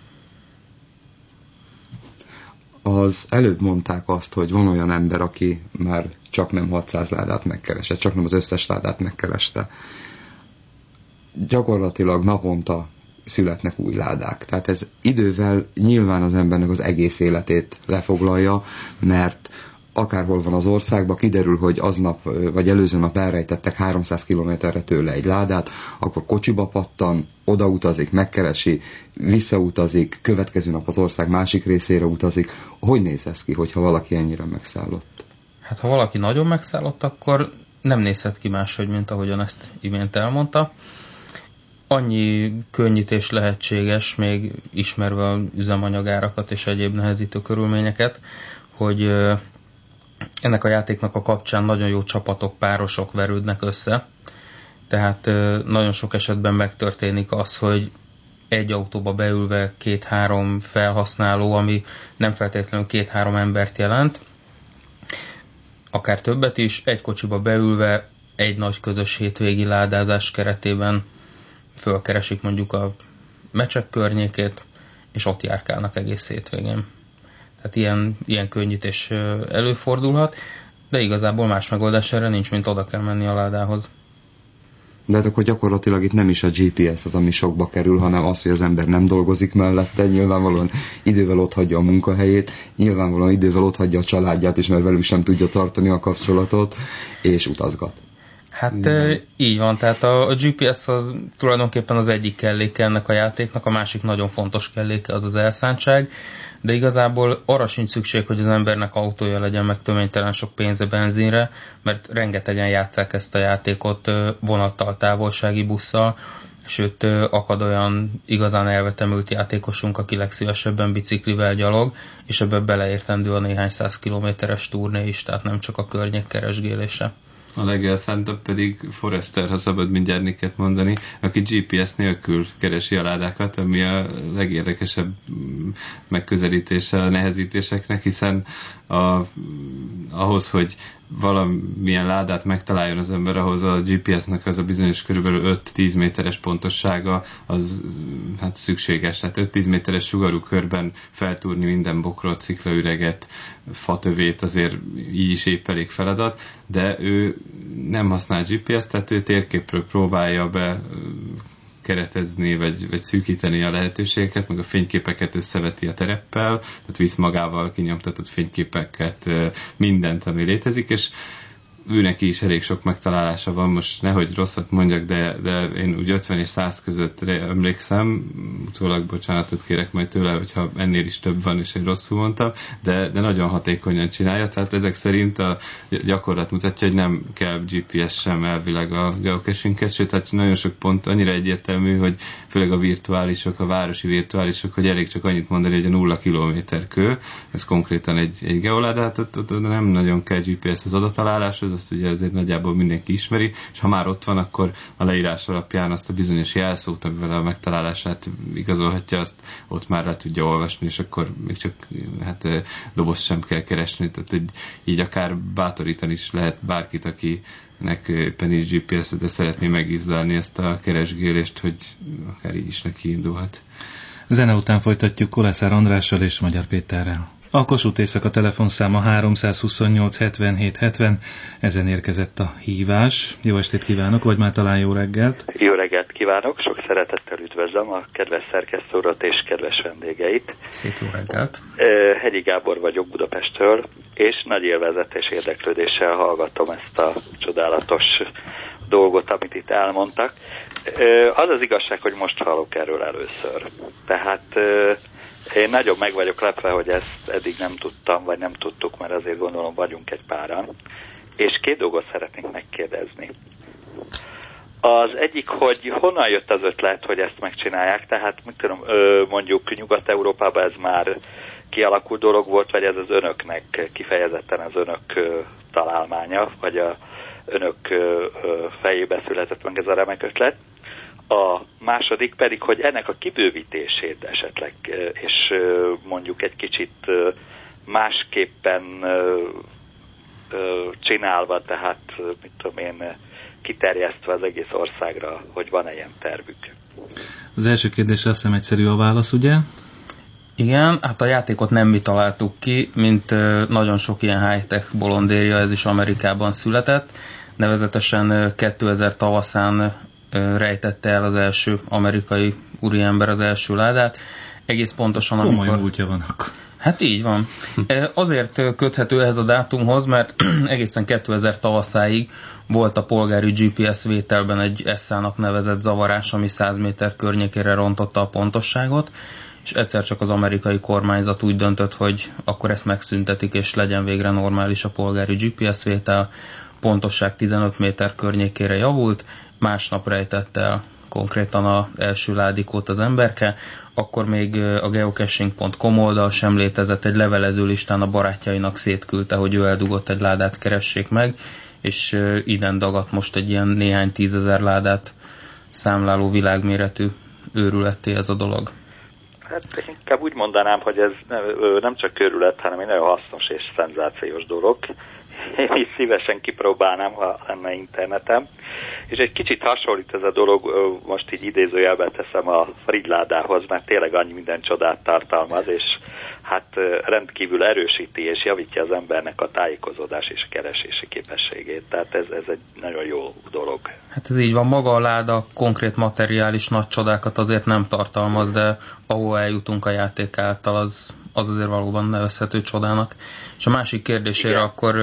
Az előbb mondták azt, hogy van olyan ember, aki már csak nem hatszáz ládát megkereste, csak nem az összes ládát megkereste. Gyakorlatilag naponta születnek új ládák. Tehát ez idővel nyilván az embernek az egész életét lefoglalja, mert akárhol van az országban, kiderül, hogy aznap vagy előző nap elrejtettek háromszáz kilométerre tőle egy ládát, akkor kocsiba pattan, odautazik, megkeresi, visszautazik, következő nap az ország másik részére utazik. Hogy néz ez ki, hogyha valaki ennyire megszállott? Hát ha valaki nagyon megszállott, akkor nem nézhet ki máshogy, mint ahogyan ezt imént elmondta. Annyi könnyítés lehetséges, még ismerve az üzemanyagárakat és egyéb nehezítő körülményeket, hogy ennek a játéknak a kapcsán nagyon jó csapatok, párosok verődnek össze. Tehát nagyon sok esetben megtörténik az, hogy egy autóba beülve két-három felhasználó, ami nem feltétlenül két-három embert jelent, akár többet is, egy kocsiba beülve egy nagy közös hétvégi ládázás keretében fölkeresik mondjuk a Mecsek környékét, és ott járkálnak egész hétvégén. Tehát ilyen, ilyen könnyítés előfordulhat, de igazából más megoldás erre nincs, mint oda kell menni a ládához. De hát akkor gyakorlatilag itt nem is a gé pé es az, ami sokba kerül, hanem az, hogy az ember nem dolgozik mellette, nyilvánvalóan idővel ott hagyja a munkahelyét, nyilvánvalóan idővel ott hagyja a családját is, mert velük sem tudja tartani a kapcsolatot, és utazgat. Hát e, így van, tehát a, a gé pé es az tulajdonképpen az egyik kelléke ennek a játéknak, a másik nagyon fontos kelléke az az elszántság, de igazából arra sincs szükség, hogy az embernek autója legyen, meg töménytelen sok pénze benzinre, mert rengetegen játsszák ezt a játékot vonattal, távolsági busszal, sőt akad olyan igazán elvetemült játékosunk, aki legszívesebben biciklivel gyalog, és ebbe beleértendő a néhány száz kilométeres turné is, tehát nem csak a környék keresgélése. A legelszántabb pedig Forrester, ha szabad mindjárt neked mondani, aki gé pé es nélkül keresi a ládákat, ami a legérdekesebb megközelítése a nehezítéseknek, hiszen a, ahhoz, hogy valamilyen ládát megtaláljon az ember, ahhoz a gé pé es-nek az a bizonyos körülbelül öt-tíz méteres pontossága az hát szükséges. Tehát öt-tíz méteres sugarú körben feltúrni minden bokrot, sziklaüreget, fatövét azért így is épp elég feladat, de ő nem használ gé pé es-t, tehát ő térképről próbálja be keretezni, vagy, vagy szűkíteni a lehetőségeket, meg a fényképeket összeveti a tereppel, tehát visz magával kinyomtatott fényképeket, mindent, ami létezik, és őneki is elég sok megtalálása van, most nehogy rosszat mondjak, de, de én úgy ötven és száz között emlékszem, utólag bocsánatot kérek majd tőle, hogyha ennél is több van, és én rosszul mondtam, de, de nagyon hatékonyan csinálja, tehát ezek szerint a gyakorlat mutatja, hogy nem kell gé pé es sem elvileg a geocachinghez, sőt, tehát nagyon sok pont annyira egyértelmű, hogy főleg a virtuálisok, a városi virtuálisok, hogy elég csak annyit mondani, hogy a nulla kilométer kő, ez konkrétan egy, egy geoláda, hát ott, ott nem nagyon kell gé pé es az adataláláshoz, azt ugye azért nagyjából mindenki ismeri, és ha már ott van, akkor a leírás alapján azt a bizonyos jelszót, amivel a megtalálását igazolhatja, azt ott már le tudja olvasni, és akkor még csak hát doboz sem kell keresni, tehát egy, így akár bátorítani is lehet bárkit, akinek éppen is gé pé es, de szeretné megízlelni ezt a keresgélést, hogy akár így is neki indulhat. Zene után folytatjuk Koleszár Andrással és Magyar Péterrel. A Kossuth Éjszaka telefonszáma háromszázhuszonnyolc hetvenhét hetven, ezen érkezett a hívás. Jó estét kívánok, vagy már talán jó reggelt? Jó reggelt kívánok, sok szeretettel üdvözlöm a kedves szerkesztő urat és kedves vendégeit. Szép jó reggelt. Hegyi Gábor vagyok Budapestről, és nagy élvezet és érdeklődéssel hallgatom ezt a csodálatos dolgot, amit itt elmondtak. Az az igazság, hogy most hallok erről először. Tehát én nagyon meg vagyok lepve, hogy ezt eddig nem tudtam, vagy nem tudtuk, mert azért gondolom vagyunk egy páran. És két dolgot szeretnék megkérdezni. Az egyik, hogy honnan jött az ötlet, hogy ezt megcsinálják, tehát mit tudom, mondjuk Nyugat-Európában ez már kialakult dolog volt, vagy ez az önöknek kifejezetten az önök találmánya, vagy a önök fejébe született meg ez a remek ötlet. A második pedig, hogy ennek a kibővítését esetleg, és mondjuk egy kicsit másképpen csinálva, tehát mit tudom én, kiterjesztve az egész országra, hogy van-e ilyen tervük. Az első kérdésre azt hiszem egyszerű a válasz, ugye? Igen, hát a játékot nem mi találtuk ki, mint nagyon sok ilyen high-tech bolondéria, ez is Amerikában született. Nevezetesen kétezer tavaszán rejtette el az első amerikai úriember az első ládát. Egész pontosan, amikor... amikor... Komoly múltja van akkor. Hát így van. Azért köthető ehhez a dátumhoz, mert egészen kétezer tavaszáig volt a polgári gé pé es vételben egy esszának nevezett zavarás, ami száz méter környékére rontotta a pontosságot, és egyszer csak az amerikai kormányzat úgy döntött, hogy akkor ezt megszüntetik, és legyen végre normális a polgári gé pé es vétel. Pontosság tizenöt méter környékére javult, másnap rejtett el konkrétan az első ládikót az emberke, akkor még a geocaching pont com oldal sem létezett, egy levelező listán a barátjainak szétküldte, hogy ő eldugott egy ládát, keressék meg, és innen dagadt most egy ilyen néhány tízezer ládát számláló világméretű őrületté ez a dolog. Hát inkább úgy mondanám, hogy ez nem csak őrület, hanem egy nagyon hasznos és szenzációs dolog. Én is szívesen kipróbálnám, ha lenne internetem. És egy kicsit hasonlít ez a dolog, most így idézőjelben teszem a Fridládához, mert tényleg annyi minden csodát tartalmaz, és hát rendkívül erősíti és javítja az embernek a tájékozódás és a keresési képességét. Tehát ez, ez egy nagyon jó dolog. Hát ez így van, maga a láda konkrét materiális nagy csodákat azért nem tartalmaz, de ahol eljutunk a játék által, az, az azért valóban nevezhető csodának. És a másik kérdésére igen, akkor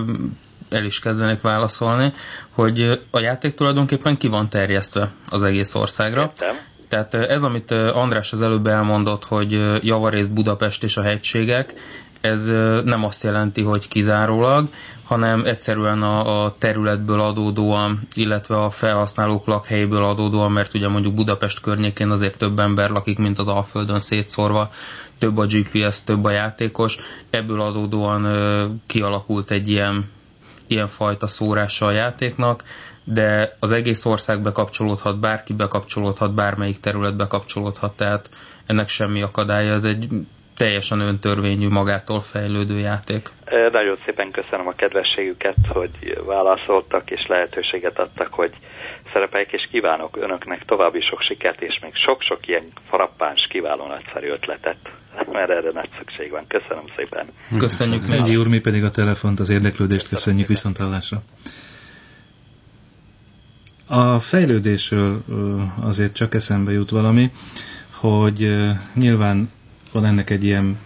el is kezdenék válaszolni, hogy a játék tulajdonképpen ki van terjesztve az egész országra. Értem. Tehát ez, amit András az előbb elmondott, hogy javarészt Budapest és a hegységek, ez nem azt jelenti, hogy kizárólag, hanem egyszerűen a, a területből adódóan, illetve a felhasználók lakhelyéből adódóan, mert ugye mondjuk Budapest környékén azért több ember lakik, mint az Alföldön szétszórva, több a gé pé es, több a játékos, ebből adódóan ö, kialakult egy ilyen ilyenfajta szórása a játéknak, de az egész ország bekapcsolódhat, bárki bekapcsolódhat, bármelyik terület bekapcsolódhat, tehát ennek semmi akadálya, ez egy teljesen öntörvényű, magától fejlődő játék. Nagyon szépen köszönöm a kedvességüket, hogy válaszoltak és lehetőséget adtak, hogy szerepeljek, és kívánok önöknek további sok sikert, és még sok-sok ilyen frappáns, kiváló, nagyszerű ötletet, mert erre nagy szükség van. Köszönöm szépen. Köszönjük. Megyi úr, mi pedig a telefont, az érdeklődést köszönjük, viszonthallásra. A fejlődésről azért csak eszembe jut valami, hogy nyilván van ennek egy ilyen,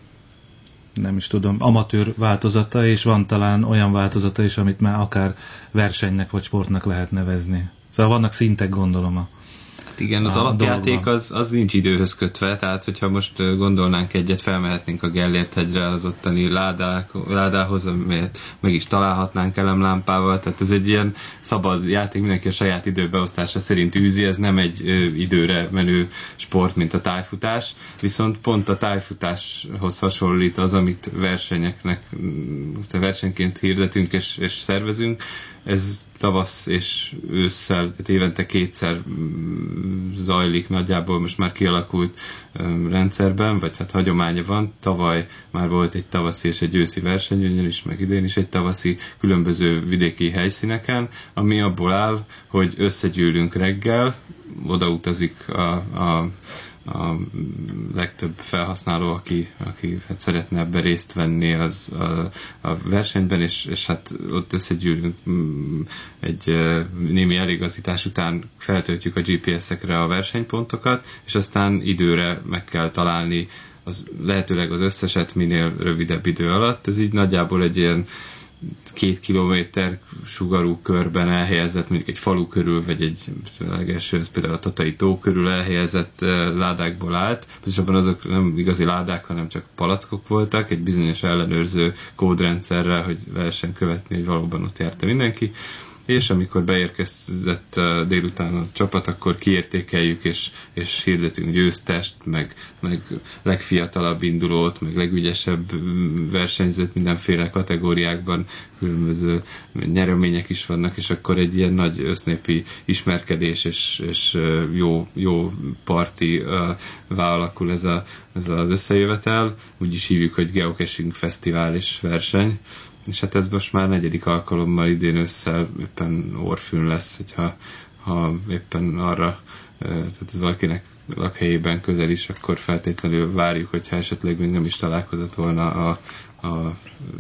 nem is tudom, amatőr változata, és van talán olyan változata is, amit már akár versenynek vagy sportnak lehet nevezni. Szóval vannak szintek, gondolom. A, igen, az alapjáték az, az nincs időhöz kötve, tehát hogyha most gondolnánk egyet, felmehetnénk a Gellért hegyre az ottani ládák, ládához, amelyet meg is találhatnánk elemlámpával, tehát ez egy ilyen szabad játék, mindenki a saját időbeosztása szerint űzi, ez nem egy ö, időre menő sport, mint a tájfutás, viszont pont a tájfutáshoz hasonlít az, amit versenyeknek, versenyként hirdetünk és, és szervezünk. Ez tavasz és ősszel, tehát évente kétszer zajlik nagyjából, most már kialakult rendszerben, vagy hát hagyománya van. Tavaly már volt egy tavaszi és egy őszi verseny, is, meg idén is egy tavaszi különböző vidéki helyszíneken, ami abból áll, hogy összegyűlünk reggel, odautazik a, a a legtöbb felhasználó, aki, aki hát szeretne ebben részt venni az a, a versenyben, és, és hát ott összegyűlünk egy némi eligazítás után, feltöltjük a gé pé es-ekre a versenypontokat, és aztán időre meg kell találni az, lehetőleg az összeset minél rövidebb idő alatt. Ez így nagyjából egy ilyen két kilométer sugarú körben elhelyezett, mondjuk egy falu körül, vagy egy legelső, például a Tatai tó körül elhelyezett ládákból állt. Pontosabban azok nem igazi ládák, hanem csak palackok voltak, egy bizonyos ellenőrző kódrendszerrel, hogy lehessen követni, hogy valóban ott járta mindenki. És amikor beérkezett délután a csapat, akkor kiértékeljük, és, és hirdetünk győztest, meg, meg legfiatalabb indulót, meg legügyesebb versenyzőt mindenféle kategóriákban, különböző nyeremények is vannak, és akkor egy ilyen nagy össznépi ismerkedés és, és jó, jó parti alakul ez, a, ez az összejövetel. Úgy is hívjuk, hogy Geocaching Fesztivál és verseny. És hát ez most már negyedik alkalommal idén ősszel éppen Orfűn lesz, hogyha ha éppen arra, tehát ez valakinek lakhelyében közel is, akkor feltétlenül várjuk, hogyha esetleg még nem is találkozott volna a, a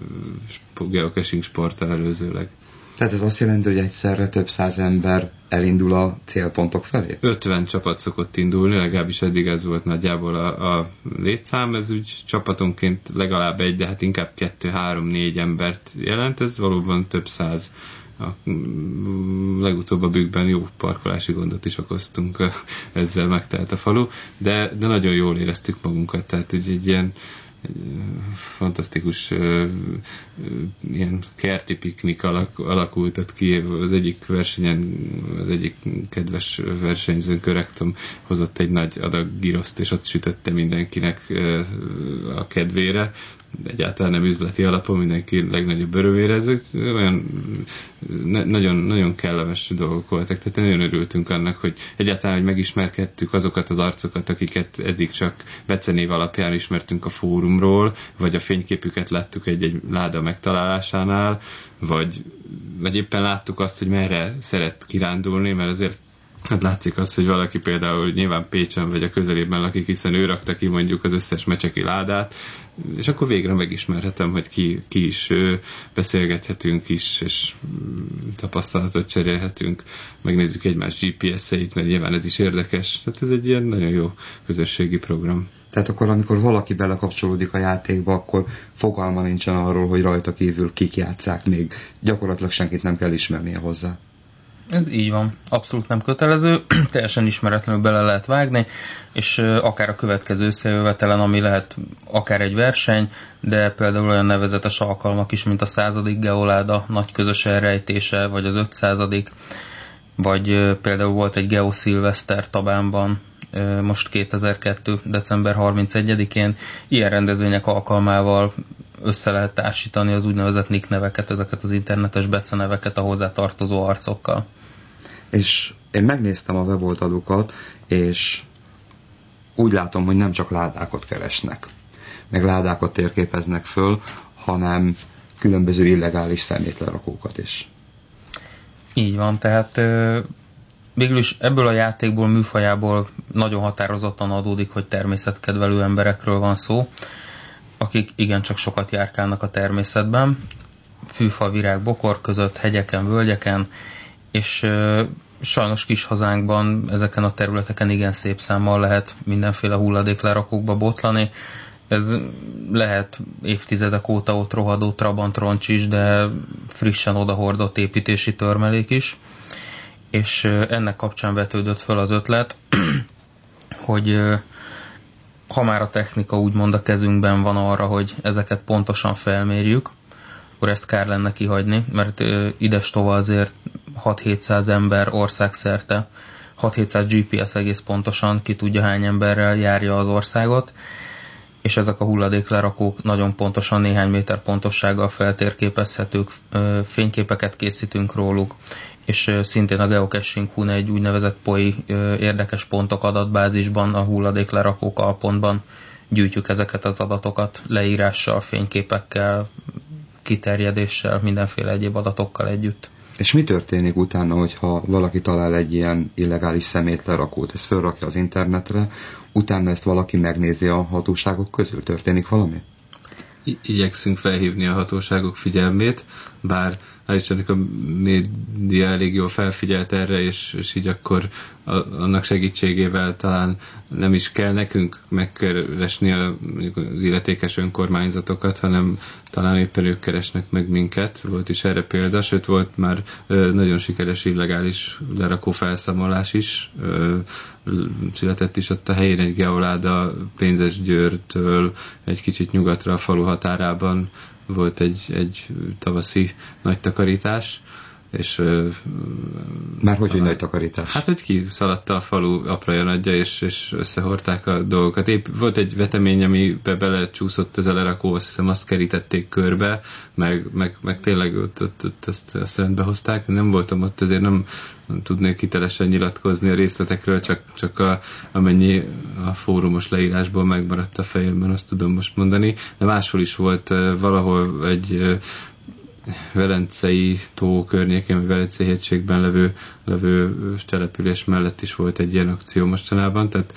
geocaching sporttal előzőleg. Tehát ez azt jelenti, hogy egyszerre több száz ember elindul a célpontok felé? ötven csapat szokott indulni, legalábbis eddig ez volt nagyjából a, a létszám, ez úgy csapatonként legalább egy, de hát inkább kettő, három, négy embert jelent, ez valóban több száz. A legutóbb a Bükkben jó parkolási gondot is okoztunk, ezzel megtelt a falu, de, de nagyon jól éreztük magunkat, tehát egy, egy ilyen fantasztikus uh, ilyen kerti piknik alak, alakult ott ki. Az egyik versenyen, az egyik kedves versenyzőnk, Körektom, hozott egy nagy adag giroszt, és ott sütötte mindenkinek uh, a kedvére. Egyáltalán nem üzleti alapon, mindenki legnagyobb örömére. Ezek olyan ne, nagyon, nagyon kellemes dolgok voltak, tehát nagyon örültünk annak, hogy egyáltalán, hogy megismerkedtük azokat az arcokat, akiket eddig csak becenév alapján ismertünk a fórumról, vagy a fényképüket láttuk egy-egy láda megtalálásánál, vagy, vagy éppen láttuk azt, hogy merre szeret kirándulni, mert azért hát látszik az, hogy valaki például nyilván Pécsen vagy a közelében lakik, hiszen ő rakta ki mondjuk az összes mecseki ládát, és akkor végre megismerhetem, hogy ki, ki is beszélgethetünk is, és tapasztalatot cserélhetünk, megnézzük egymás gé pé es-eit, mert nyilván ez is érdekes. Tehát ez egy ilyen nagyon jó közösségi program. Tehát akkor, amikor valaki belekapcsolódik a játékba, akkor fogalma nincsen arról, hogy rajta kívül kik játsszák még. Gyakorlatilag senkit nem kell ismernie hozzá. Ez így van. Abszolút nem kötelező, teljesen ismeretlenül bele lehet vágni, és akár a következő összejövetelen, ami lehet akár egy verseny, de például olyan nevezetes alkalmak is, mint a századik geoláda nagy közös elrejtése, vagy az ötszázadik, vagy például volt egy geoszilveszter Tabánban, most kétezer-kettő. december harmincegyedikén. Ilyen rendezvények alkalmával össze lehet társítani az úgynevezett nick neveket, ezeket az internetes beceneveket a hozzá tartozó arcokkal. És én megnéztem a weboldalukat, és úgy látom, hogy nem csak ládákat keresnek, meg ládákat térképeznek föl, hanem különböző illegális szemétlerakókat is. Így van, tehát végül is ebből a játékból, műfajából nagyon határozottan adódik, hogy természetkedvelő emberekről van szó, akik igencsak sokat járkálnak a természetben, fűfa, virág, bokor között, hegyeken, völgyeken, és sajnos kis hazánkban ezeken a területeken igen szép számmal lehet mindenféle hulladéklerakókba botlani. Ez lehet évtizedek óta ott rohadó Trabant roncs is, de frissen odahordott építési törmelék is. És ennek kapcsán vetődött fel az ötlet, hogy ha már a technika úgymond a kezünkben van arra, hogy ezeket pontosan felmérjük, akkor ezt kár lenne kihagyni, mert idestova azért hat-hétszáz ember országszerte, hat-hétszáz gé pé es egész pontosan, ki tudja hány emberrel járja az országot, és ezek a hulladéklerakók nagyon pontosan, néhány méter pontossággal feltérképezhetők, fényképeket készítünk róluk, és szintén a Geocaching Hun egy úgynevezett pé o i érdekes pontok adatbázisban, a hulladéklerakók alpontban gyűjtjük ezeket az adatokat leírással, fényképekkel, kiterjedéssel, mindenféle egyéb adatokkal együtt. És mi történik utána, hogyha valaki talál egy ilyen illegális szemétlerakót, ezt felrakja az internetre, utána ezt valaki megnézi a hatóságok közül? Történik valami? I- igyekszünk felhívni a hatóságok figyelmét, bár állítsák a média elég jól felfigyelt erre, és, és így akkor a, annak segítségével talán nem is kell nekünk megkeresni a, az illetékes önkormányzatokat, hanem talán éppen ők keresnek meg minket. Volt is erre példa, sőt volt már ö, nagyon sikeres illegális lerakó felszámolás is. Ö, született is ott a helyén egy geoláda Pénzesgyőrtől egy kicsit nyugatra a falu határában volt egy, egy tavaszi nagy takarítás, és... Már hogy, hogy nagy takarítás? Hát, hogy kiszaladta a falu apraja nagyja, és, és összehordták a dolgokat. Épp volt egy vetemény, amibe belecsúszott ez a lerakó, azt hiszem azt kerítették körbe, meg, meg, meg tényleg ott, ott, ott ezt, ezt rendbe hozták. Nem voltam ott, azért nem, nem tudnék hitelesen nyilatkozni a részletekről, csak, csak a, amennyi a fórumos leírásból megmaradt a fejemben, azt tudom most mondani. De máshol is volt valahol egy Velencei tó környékén, vagy Velencei hegységben levő, levő település mellett is volt egy ilyen akció mostanában, tehát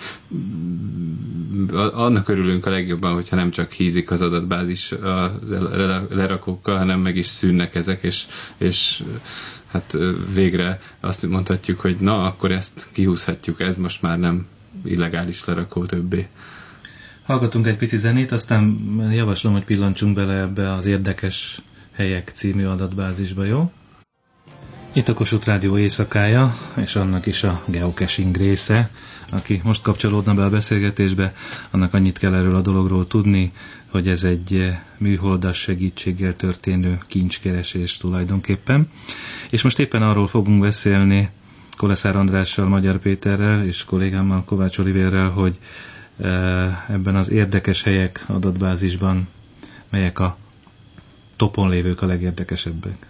annak örülünk a legjobban, hogyha nem csak hízik az adatbázis a lerakókkal, hanem meg is szűnnek ezek, és, és hát végre azt mondhatjuk, hogy na, akkor ezt kihúzhatjuk, ez most már nem illegális lerakó többé. Hallgatunk egy pici zenét, aztán javaslom, hogy pillancsunk bele ebbe az érdekes helyek című adatbázisba, jó? Itt a Kossuth Rádió éjszakája, és annak is a geocaching része. Aki most kapcsolódna be a beszélgetésbe, annak annyit kell erről a dologról tudni, hogy ez egy műholdas segítséggel történő kincskeresés tulajdonképpen. És most éppen arról fogunk beszélni Koleszár Andrással, Magyar Péterrel és kollégámmal, Kovács Olivérrel, hogy ebben az érdekes helyek adatbázisban melyek a topon lévők a legérdekesebbek.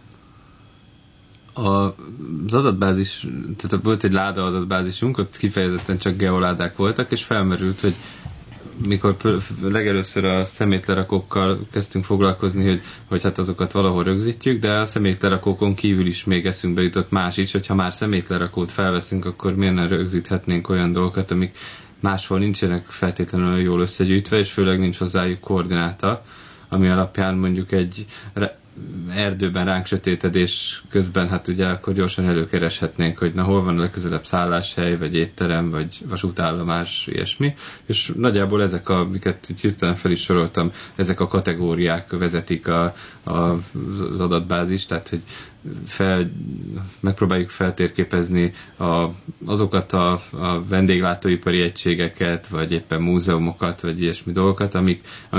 Az adatbázis, tehát volt egy láda adatbázisunk, ott kifejezetten csak geoládák voltak, és felmerült, hogy mikor legelőször a szemétlerakókkal kezdtünk foglalkozni, hogy, hogy hát azokat valahol rögzítjük, de a szemétlerakókon kívül is még eszünkbe jutott más is, hogyha már szemétlerakót felveszünk, akkor miért nem rögzíthetnénk olyan dolgokat, amik máshol nincsenek feltétlenül jól összegyűjtve, és főleg nincs hozzájuk koordináta, ami alapján mondjuk egy erdőben ránk sötétedés közben, hát ugye akkor gyorsan előkereshetnénk, hogy na hol van a legközelebb szálláshely, vagy étterem, vagy vasútállomás, ilyesmi. És nagyjából ezek, amiket hirtelen fel is soroltam, ezek a kategóriák vezetik a, a, az adatbázist, tehát hogy fel, megpróbáljuk feltérképezni a, azokat a, a vendéglátóipari egységeket, vagy éppen múzeumokat, vagy ilyesmi dolgokat, amik, amik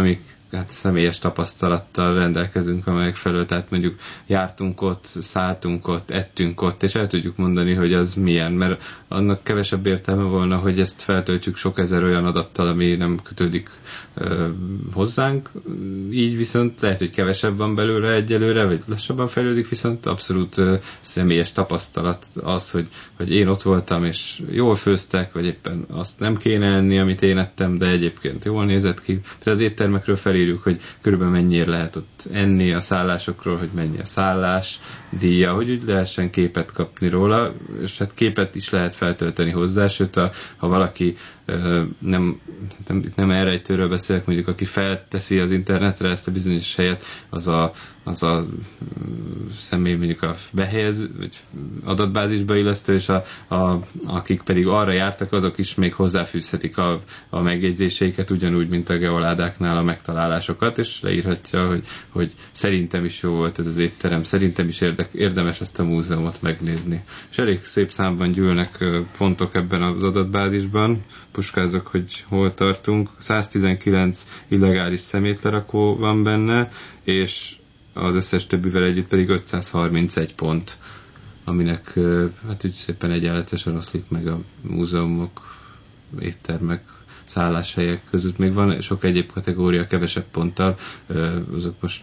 hát személyes tapasztalattal rendelkezünk, amelyek felől, tehát mondjuk jártunk ott, szálltunk ott, ettünk ott, és el tudjuk mondani, hogy az milyen, mert annak kevesebb értelme volna, hogy ezt feltöltjük sok ezer olyan adattal, ami nem kötődik ö, hozzánk, így viszont lehet, hogy kevesebb van belőle egyelőre, vagy lassabban fejlődik, viszont abszolút ö, személyes tapasztalat az, hogy, hogy én ott voltam, és jól főztek, vagy éppen azt nem kéne enni, amit én ettem, de egyébként jól nézett ki. Tehát az éttermekről felírjuk, hogy körülbelül mennyire lehet ott enni, a szállásokról, hogy mennyi a szállás díja, hogy úgy lehessen képet kapni róla, és hát képet is lehet feltölteni hozzá, sőt, a, ha valaki nem, nem, nem elrejtőről beszélek, mondjuk aki felteszi az internetre ezt a bizonyos helyet, az a, az a személy mondjuk a behelyez, vagy adatbázisba illesztő, és a, a, akik pedig arra jártak, azok is még hozzáfűzhetik a, a megjegyzéseiket, ugyanúgy, mint a geoládáknál a megtalálásokat, és leírhatja, hogy, hogy szerintem is jó volt ez az étterem, szerintem is érdek, érdemes ezt a múzeumot megnézni. És elég szép számban gyűlnek pontok ebben az adatbázisban, puskázok, hogy hol tartunk. száztizenkilenc illegális szemétlerakó van benne, és az összes többivel együtt pedig ötszázharmincegy pont, aminek hát úgy szépen egyenletesen oszlik meg a múzeumok, éttermek, szálláshelyek között. Még van sok egyéb kategória kevesebb ponttal, azok most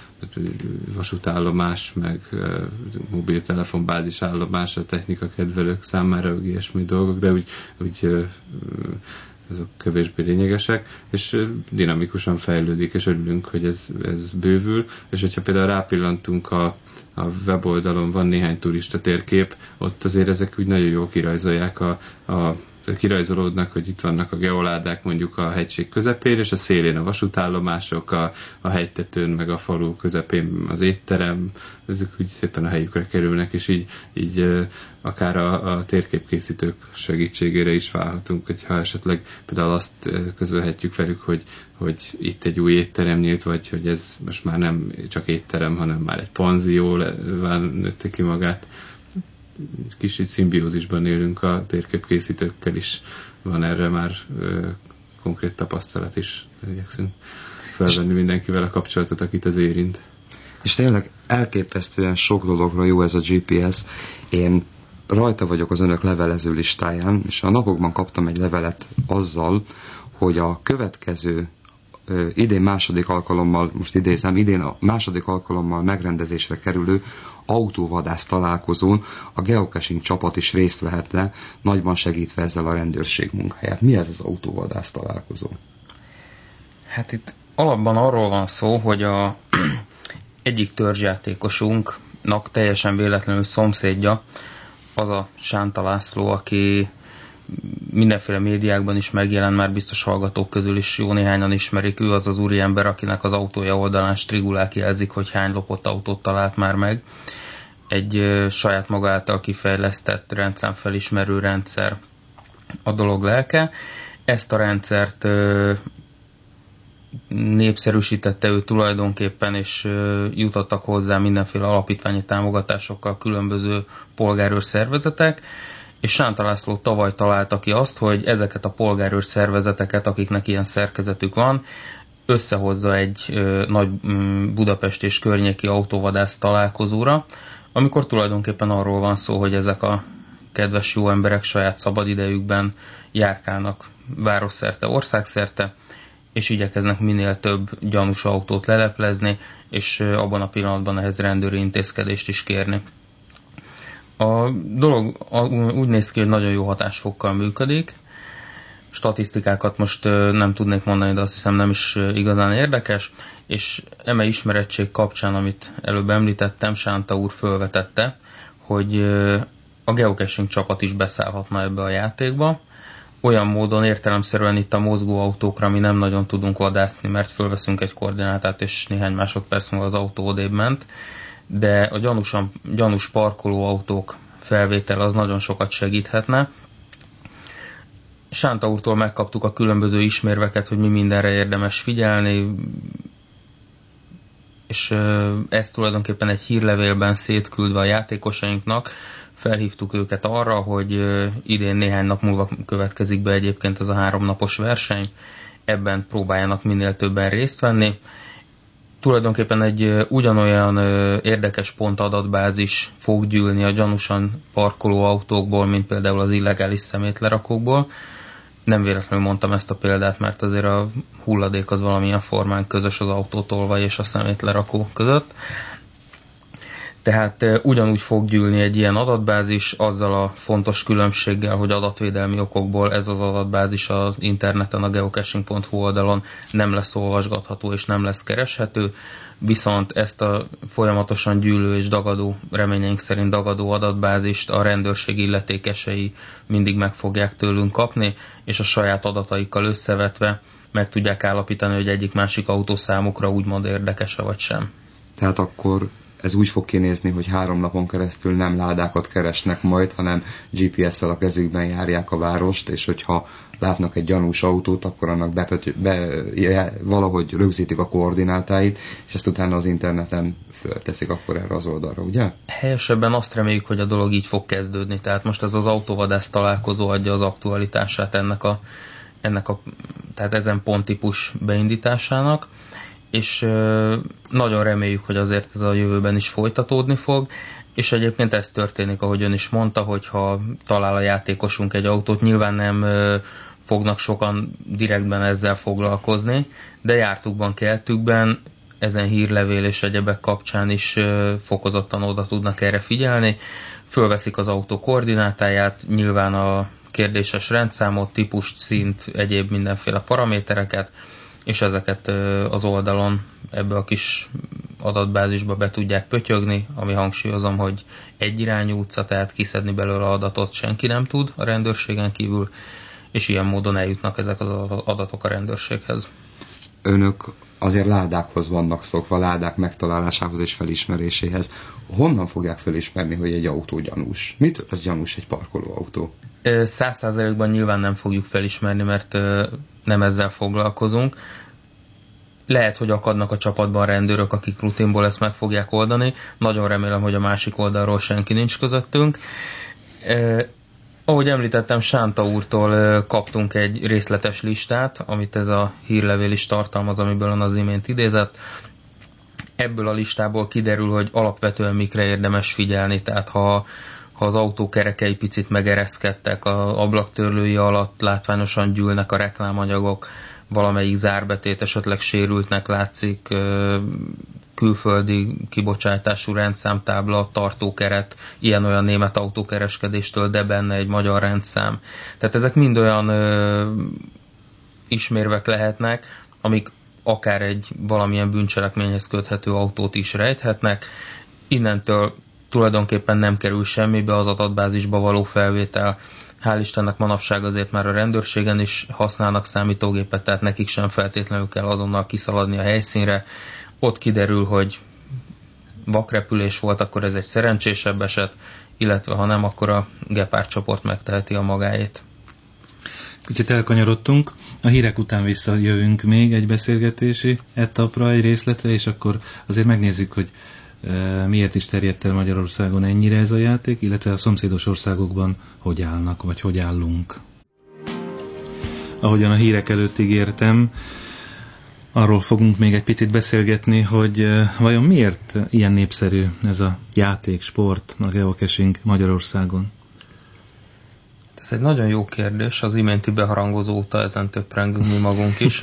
vasútállomás, meg mobiltelefonbázis állomás, a technika kedvelők számára, ilyesmi dolgok, de úgy, úgy azok kevésbé lényegesek, és dinamikusan fejlődik, és örülünk, hogy ez, ez bővül, és hogyha például rápillantunk a, a weboldalon, van néhány turista térkép, ott azért ezek úgy nagyon jól kirajzolják a, a kirajzolódnak, hogy itt vannak a geoládák mondjuk a hegység közepén, és a szélén a vasútállomások, a, a hegytetőn, meg a falu közepén az étterem, ezek úgy szépen a helyükre kerülnek, és így, így akár a, a térképkészítők segítségére is válhatunk, hogyha esetleg például azt közölhetjük velük, hogy, hogy itt egy új étterem nyílt, vagy hogy ez most már nem csak étterem, hanem már egy panzió nőtte ki magát. Kicsit szimbiózisban élünk a térképkészítőkkel is. Van erre már ö, konkrét tapasztalat is. Igyekszünk felvenni mindenkivel a kapcsolatot, akit ez érint. És tényleg elképesztően sok dologra jó ez a gé pé es. Én rajta vagyok az önök levelező listáján, és a napokban kaptam egy levelet azzal, hogy a következő ö, idén második alkalommal, most idézem, idén a második alkalommal megrendezésre kerülő autóvadász találkozón a geocaching csapat is részt vehetne, nagyban segítve ezzel a rendőrség munkáját. Mi ez az autóvadász találkozó? Hát itt alapban arról van szó, hogy a egyik törzsjátékosunknak teljesen véletlenül szomszédja az a Sánta László, aki mindenféle médiákban is megjelent, már biztos hallgatók közül is jó néhányan ismerik. Ő az az úriember, akinek az autója oldalán strigulák jelzik, hogy hány lopott autót talált már meg. Egy ö, saját maga által kifejlesztett rendszámfelismerő rendszer a dolog lelke. Ezt a rendszert ö, népszerűsítette ő tulajdonképpen, és ö, jutottak hozzá mindenféle alapítványi támogatásokkal különböző polgárőr szervezetek, és Sánta László tavaly találta ki azt, hogy ezeket a polgárőr szervezeteket, akiknek ilyen szerkezetük van, összehozza egy ö, nagy m, Budapest és környéki autóvadász találkozóra, amikor tulajdonképpen arról van szó, hogy ezek a kedves jó emberek saját szabadidejükben járkálnak városszerte, országszerte, és igyekeznek minél több gyanús autót leleplezni, és ö, abban a pillanatban ehhez rendőri intézkedést is kérni. A dolog úgy néz ki, hogy nagyon jó hatásfokkal működik. Statisztikákat most nem tudnék mondani, de azt hiszem nem is igazán érdekes, és eme ismerettség kapcsán, amit előbb említettem, Sánta úr fölvetette, hogy a geocaching csapat is beszállhatna ebbe a játékba. Olyan módon értelemszerűen itt a mozgó autókra mi nem nagyon tudunk vadászni, mert fölveszünk egy koordinátát, és néhány másodperc múlva az autó odébb ment, de a gyanúsan, gyanús parkolóautók felvétel az nagyon sokat segíthetne. Sánta úrtól megkaptuk a különböző ismérveket, hogy mi mindenre érdemes figyelni, és ezt tulajdonképpen egy hírlevélben szétküldve a játékosainknak felhívtuk őket arra, hogy idén néhány nap múlva következik be egyébként ez a háromnapos verseny, ebben próbáljanak minél többen részt venni. Tulajdonképpen egy ugyanolyan érdekes pontadatbázis fog gyűlni a gyanúsan parkoló autókból, mint például az illegális szemétlerakókból. Nem véletlenül mondtam ezt a példát, mert azért a hulladék az valamilyen formán közös az autótolvaj és a szemétlerakó között. Tehát ugyanúgy fog gyűlni egy ilyen adatbázis, azzal a fontos különbséggel, hogy adatvédelmi okokból ez az adatbázis az interneten, a geocaching pont hu oldalon nem lesz olvasgatható és nem lesz kereshető, viszont ezt a folyamatosan gyűlő és dagadó, reményeink szerint dagadó adatbázist a rendőrség illetékesei mindig meg fogják tőlünk kapni, és a saját adataikkal összevetve meg tudják állapítani, hogy egyik-másik autó számukra úgymond érdekes-e vagy sem. Tehát akkor ez úgy fog kinézni, hogy három napon keresztül nem ládákat keresnek majd, hanem gé pé es-szel a kezükben járják a várost, és hogyha látnak egy gyanús autót, akkor annak bepöty- be, valahogy rögzítik a koordinátáit, és ezt utána az interneten fölteszik akkor erre az oldalra, ugye? Helyesebben azt reméljük, hogy a dolog így fog kezdődni. Tehát most ez az autóvadász találkozó adja az aktualitását ennek a, ennek a tehát ezen ponttípus beindításának, és nagyon reméljük, hogy azért ez a jövőben is folytatódni fog, és egyébként ez történik, ahogy ön is mondta, hogyha talál a játékosunk egy autót, nyilván nem fognak sokan direktben ezzel foglalkozni, de jártukban, keltükben, ezen hírlevél és egyebek kapcsán is fokozottan oda tudnak erre figyelni, fölveszik az autó koordinátáját, nyilván a kérdéses rendszámot, típust, szint, egyéb mindenféle paramétereket, és ezeket az oldalon ebbe a kis adatbázisba be tudják pötyögni, ami hangsúlyozom, hogy egyirányú utca, tehát kiszedni belőle adatot senki nem tud a rendőrségen kívül, és ilyen módon eljutnak ezek az adatok a rendőrséghez. Önök azért ládákhoz vannak szokva, ládák megtalálásához és felismeréséhez. Honnan fogják felismerni, hogy egy autó gyanús? Mitől ez gyanús egy parkolóautó? Száz százalékban nyilván nem fogjuk felismerni, mert nem ezzel foglalkozunk. Lehet, hogy akadnak a csapatban rendőrök, akik rutinból ezt meg fogják oldani. Nagyon remélem, hogy a másik oldalról senki nincs közöttünk. Eh, ahogy említettem, Sánta úrtól kaptunk egy részletes listát, amit ez a hírlevél is tartalmaz, amiből ön az imént idézett. Ebből a listából kiderül, hogy alapvetően mikre érdemes figyelni, tehát ha ha az autó kerekei picit megereszkedtek, az ablaktörlői alatt látványosan gyűlnek a reklámanyagok, valamelyik zárbetét esetleg sérültnek látszik, külföldi kibocsátású rendszámtábla, tartókeret, ilyen-olyan német autókereskedéstől, de benne egy magyar rendszám. Tehát ezek mind olyan ö, ismérvek lehetnek, amik akár egy valamilyen bűncselekményhez köthető autót is rejthetnek. Innentől tulajdonképpen nem kerül semmibe az adatbázisba való felvétel. Hál' Istennek manapság azért már a rendőrségen is használnak számítógépet, tehát nekik sem feltétlenül kell azonnal kiszaladni a helyszínre. Ott kiderül, hogy vakrepülés volt, akkor ez egy szerencsésebb eset, illetve ha nem, akkor a Gepárd csoport megteheti a magáét. Kicsit elkanyarodtunk, a hírek után visszajövünk még egy beszélgetési etapra, egy részletre, és akkor azért megnézzük, hogy miért is terjedt el Magyarországon ennyire ez a játék, illetve a szomszédos országokban hogy állnak, vagy hogy állunk. Ahogyan a hírek előtt ígértem, arról fogunk még egy picit beszélgetni, hogy vajon miért ilyen népszerű ez a játék, sport, a geocaching Magyarországon? Ez egy nagyon jó kérdés, az iménti beharangozó óta ezen töprengünk mi magunk is.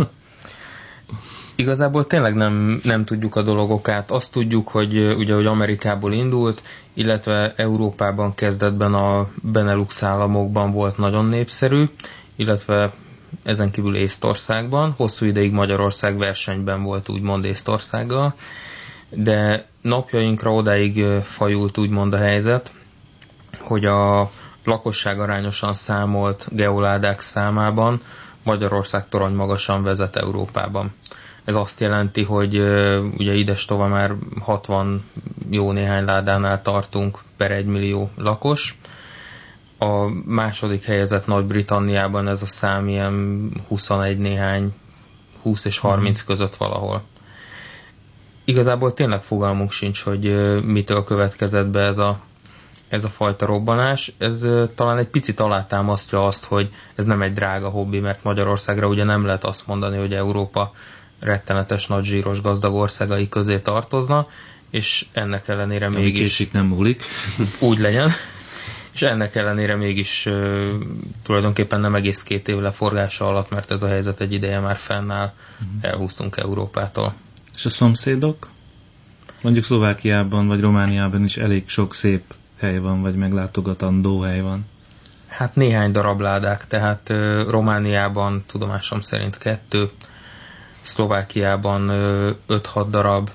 Igazából tényleg nem, nem tudjuk a dolgokát. Azt tudjuk, hogy ugye, hogy Amerikából indult, illetve Európában kezdetben a Benelux államokban volt nagyon népszerű, illetve ezen kívül Észtországban. Hosszú ideig Magyarország versenyben volt úgymond Észtországgal, de napjainkra odáig fajult úgymond a helyzet, hogy a lakosság arányosan számolt geoládák számában Magyarország torony magasan vezet Európában. Ez azt jelenti, hogy uh, ugye idestova már hatvan jó néhány ládánál tartunk per egymillió lakos. A második helyezett Nagy-Britanniában ez a szám ilyen huszonegy néhány, húsz és harminc mm. között valahol. Igazából tényleg fogalmunk sincs, hogy uh, mitől következett be ez a, ez a fajta robbanás. Ez talán egy picit alátámasztja azt, hogy ez nem egy drága hobbi, mert Magyarországra ugye nem lehet azt mondani, hogy Európa rettenetes nagy zsíros gazdag országai közé tartozna, és ennek ellenére ami mégis... késik, nem múlik. Úgy legyen. És ennek ellenére mégis uh, tulajdonképpen nem egész két év leforgása alatt, mert ez a helyzet egy ideje már fennáll, uh-huh. elhúztunk Európától. És a szomszédok? Mondjuk Szlovákiában vagy Romániában is elég sok szép hely van, vagy meglátogatandó hely van. Hát néhány darab ládák, tehát uh, Romániában tudomásom szerint kettő, Szlovákiában uh, öt-hat darab,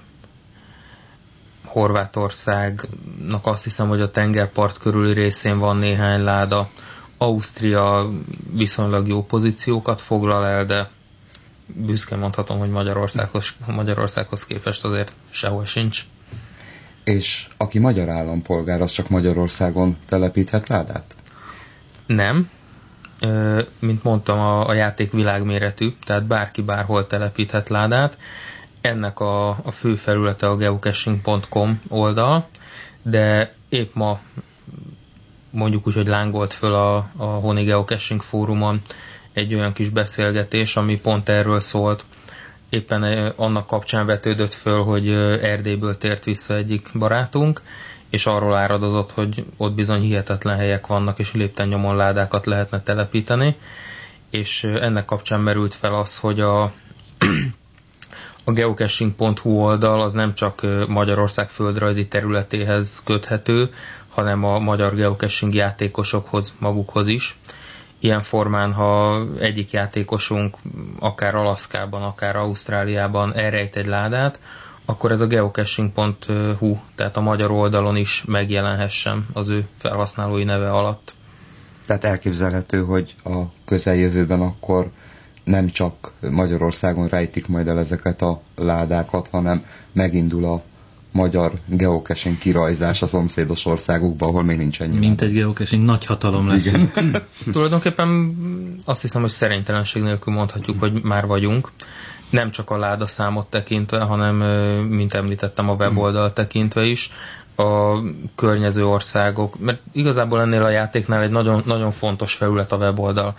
Horvátországnak azt hiszem, hogy a tengerpart körüli részén van néhány láda. Ausztria viszonylag jó pozíciókat foglal el, de büszkén mondhatom, hogy Magyarországhoz, Magyarországhoz képest azért sehol sincs. És aki magyar állampolgár, az csak Magyarországon telepíthet ládát? Nem. Mint mondtam, a, a játék világméretű, tehát bárki bárhol telepíthet ládát. Ennek a, a fő felülete a geocaching pont com oldal, de épp ma mondjuk úgy, hogy lángolt föl a, a Honi Geocaching fórumon egy olyan kis beszélgetés, ami pont erről szólt. Éppen annak kapcsán vetődött föl, hogy Erdélyből tért vissza egyik barátunk, és arról áradozott, hogy ott bizony hihetetlen helyek vannak, és lépten nyomon ládákat lehetne telepíteni, és ennek kapcsán merült fel az, hogy a A geocaching pont hu oldal az nem csak Magyarország földrajzi területéhez köthető, hanem a magyar geocaching játékosokhoz magukhoz is. Ilyen formán, ha egyik játékosunk akár Alaszkában, akár Ausztráliában elrejt egy ládát, akkor ez a geocaching pont hu, tehát a magyar oldalon is megjelenhessen az ő felhasználói neve alatt. Tehát elképzelhető, hogy a közeljövőben akkor nem csak Magyarországon rejtik majd el ezeket a ládákat, hanem megindul a magyar geocaching kirajzás a szomszédos országokban, ahol még nincs ennyi. Mint egy geocaching nagy hatalom lesz. Tulajdonképpen azt hiszem, hogy szerénytelenség nélkül mondhatjuk, hogy már vagyunk. Nem csak a láda számot tekintve, hanem, mint említettem, a weboldal tekintve is. A környező országok, mert igazából ennél a játéknál egy nagyon, nagyon fontos felület a weboldal.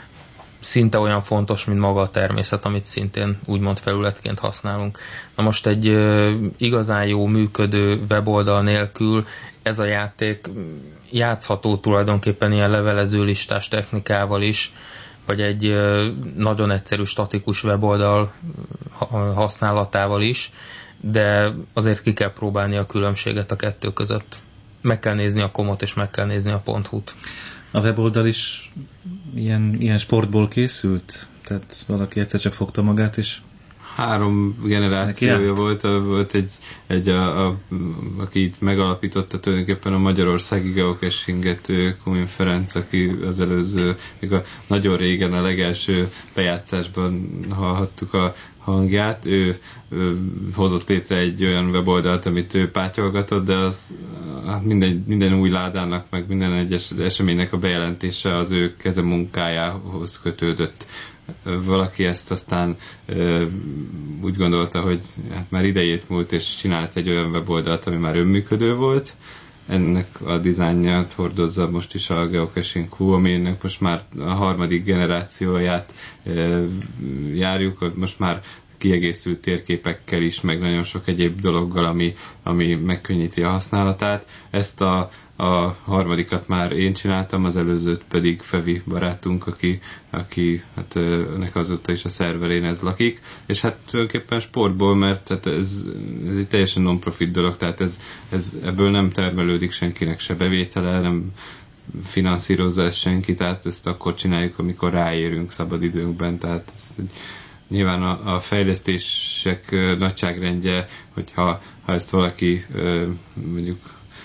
Szinte olyan fontos, mint maga a természet, amit szintén úgymond felületként használunk. Na most egy ö, igazán jó működő weboldal nélkül ez a játék játszható tulajdonképpen ilyen levelező listás technikával is, vagy egy ö, nagyon egyszerű statikus weboldal használatával is, de azért ki kell próbálni a különbséget a kettő között. Meg kell nézni a komot, és meg kell nézni a .hu-t. A weboldal is ilyen, ilyen sportból készült? Tehát valaki egyszer csak fogta magát, és... Három generációja volt, volt egy, egy a, a, aki itt megalapította tulajdonképpen a magyarországi geocachinget, Kumin Ferenc, aki az előző, még a nagyon régen a legelső bejátszásban hallhattuk a hangját. Ő, ő hozott létre egy olyan weboldalt, amit ő pátyolgatott, de az hát minden, minden új ládának, meg minden egyes eseménynek a bejelentése az ő kezemunkájához kötődött. Valaki ezt aztán ö, úgy gondolta, hogy hát már idejét múlt, és csinált egy olyan weboldalt, ami már önműködő volt. Ennek a dizájnját hordozza most is a Geocaching pont hu, aminek most már a harmadik generációját ö, járjuk, most már kiegészült térképekkel is, meg nagyon sok egyéb dologgal, ami, ami megkönnyíti a használatát. Ezt a, a harmadikat már én csináltam, az előzőt pedig Fevi barátunk, aki, aki hát nek azóta is a szerverén ez lakik, és hát tulajdonképpen sportból, mert hát ez, ez egy teljesen non-profit dolog, tehát ez, ez, ebből nem termelődik senkinek se bevétele, nem finanszírozza ezt senki, tehát ezt akkor csináljuk, amikor ráérünk szabadidőnkben, tehát ez egy nyilván a, a fejlesztések nagyságrendje, hogyha ha ezt valaki mondjuk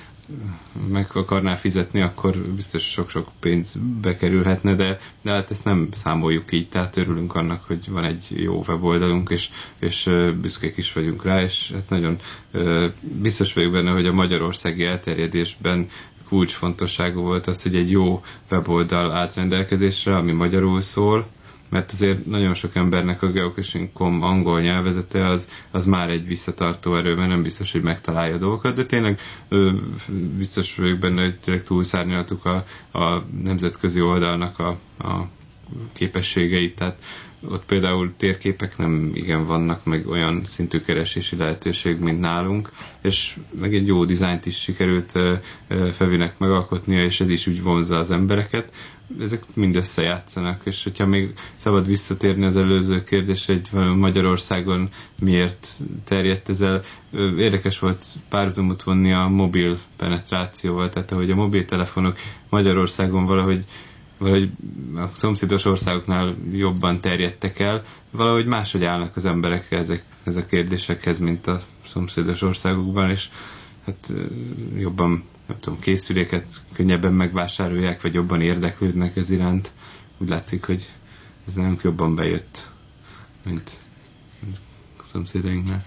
meg akarná fizetni, akkor biztos sok-sok pénz bekerülhetne, de, de hát ezt nem számoljuk így, tehát örülünk annak, hogy van egy jó weboldalunk, és, és büszkék is vagyunk rá, és hát nagyon biztos vagyok benne, hogy a magyarországi elterjedésben kulcsfontosságú volt az, hogy egy jó weboldal állt rendelkezésre, ami magyarul szól, mert azért nagyon sok embernek a geocaching pont com angol nyelvezete az, az már egy visszatartó erő, mert nem biztos, hogy megtalálja a dolgokat, de tényleg ö, biztos vagyok benne, hogy tényleg túlszárnyaltuk a, a nemzetközi oldalnak a, a képességeit, tehát ott például térképek nem igen vannak, meg olyan szintű keresési lehetőség, mint nálunk, és meg egy jó dizájnt is sikerült Fevinek megalkotnia, és ez is úgy vonzza az embereket. Ezek mind összejátszanak, és hogyha még szabad visszatérni az előző kérdésre, hogy Magyarországon miért terjedt ez el, érdekes volt párhuzamot vonni a mobil penetrációval, tehát ahogy a mobiltelefonok Magyarországon valahogy valahogy a szomszédos országoknál jobban terjedtek el, valahogy máshogy állnak az emberek ezek, ezek a kérdésekhez, mint a szomszédos országokban, és hát jobban, nem tudom, készüléket könnyebben megvásárolják, vagy jobban érdeklődnek ez iránt. Úgy látszik, hogy ez nem jobban bejött, mint a szomszédainknál.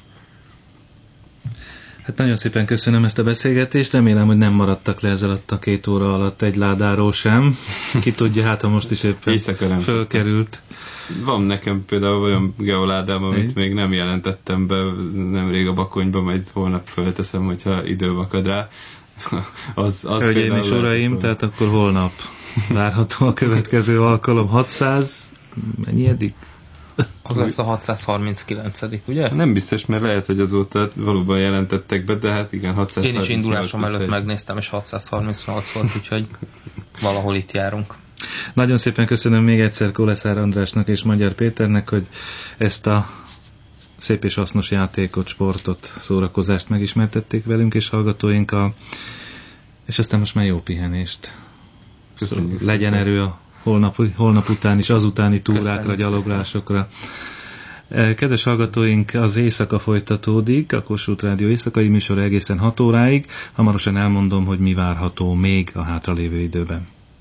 Hát nagyon szépen köszönöm ezt a beszélgetést, remélem, hogy nem maradtak le ez alatt a két óra alatt egy ládáról sem. Ki tudja, hát ha most is éppen fölkerült. Van nekem például olyan geoládám, amit Egy? még nem jelentettem be nemrég a Bakonyba, majd holnap fölteszem, hogyha idő akad rá. Az, az Hölgyeim és uraim, tehát akkor holnap várható a következő alkalom. hatszáz, mennyi eddig? Az lesz a hatszázharminckilencedik, ugye? Nem biztos, mert lehet, hogy azóta valóban jelentettek be, de hát igen, hatszázharmincnyolc. Én is indulásom előtt megnéztem, és hatszázharmincnyolc volt, úgyhogy valahol itt járunk. Nagyon szépen köszönöm még egyszer Koleszár Andrásnak és Magyar Péternek, hogy ezt a szép és hasznos játékot, sportot, szórakozást megismertették velünk és hallgatóinkkal, és aztán most már jó pihenést. Köszönjük Legyen szépen. Erő a holnap, holnap után is, azutáni túrákra, gyaloglásokra. Kedves hallgatóink, az éjszaka folytatódik, a Kossuth Rádió éjszakai műsor egészen hat óráig. Hamarosan elmondom, hogy mi várható még a hátralévő időben.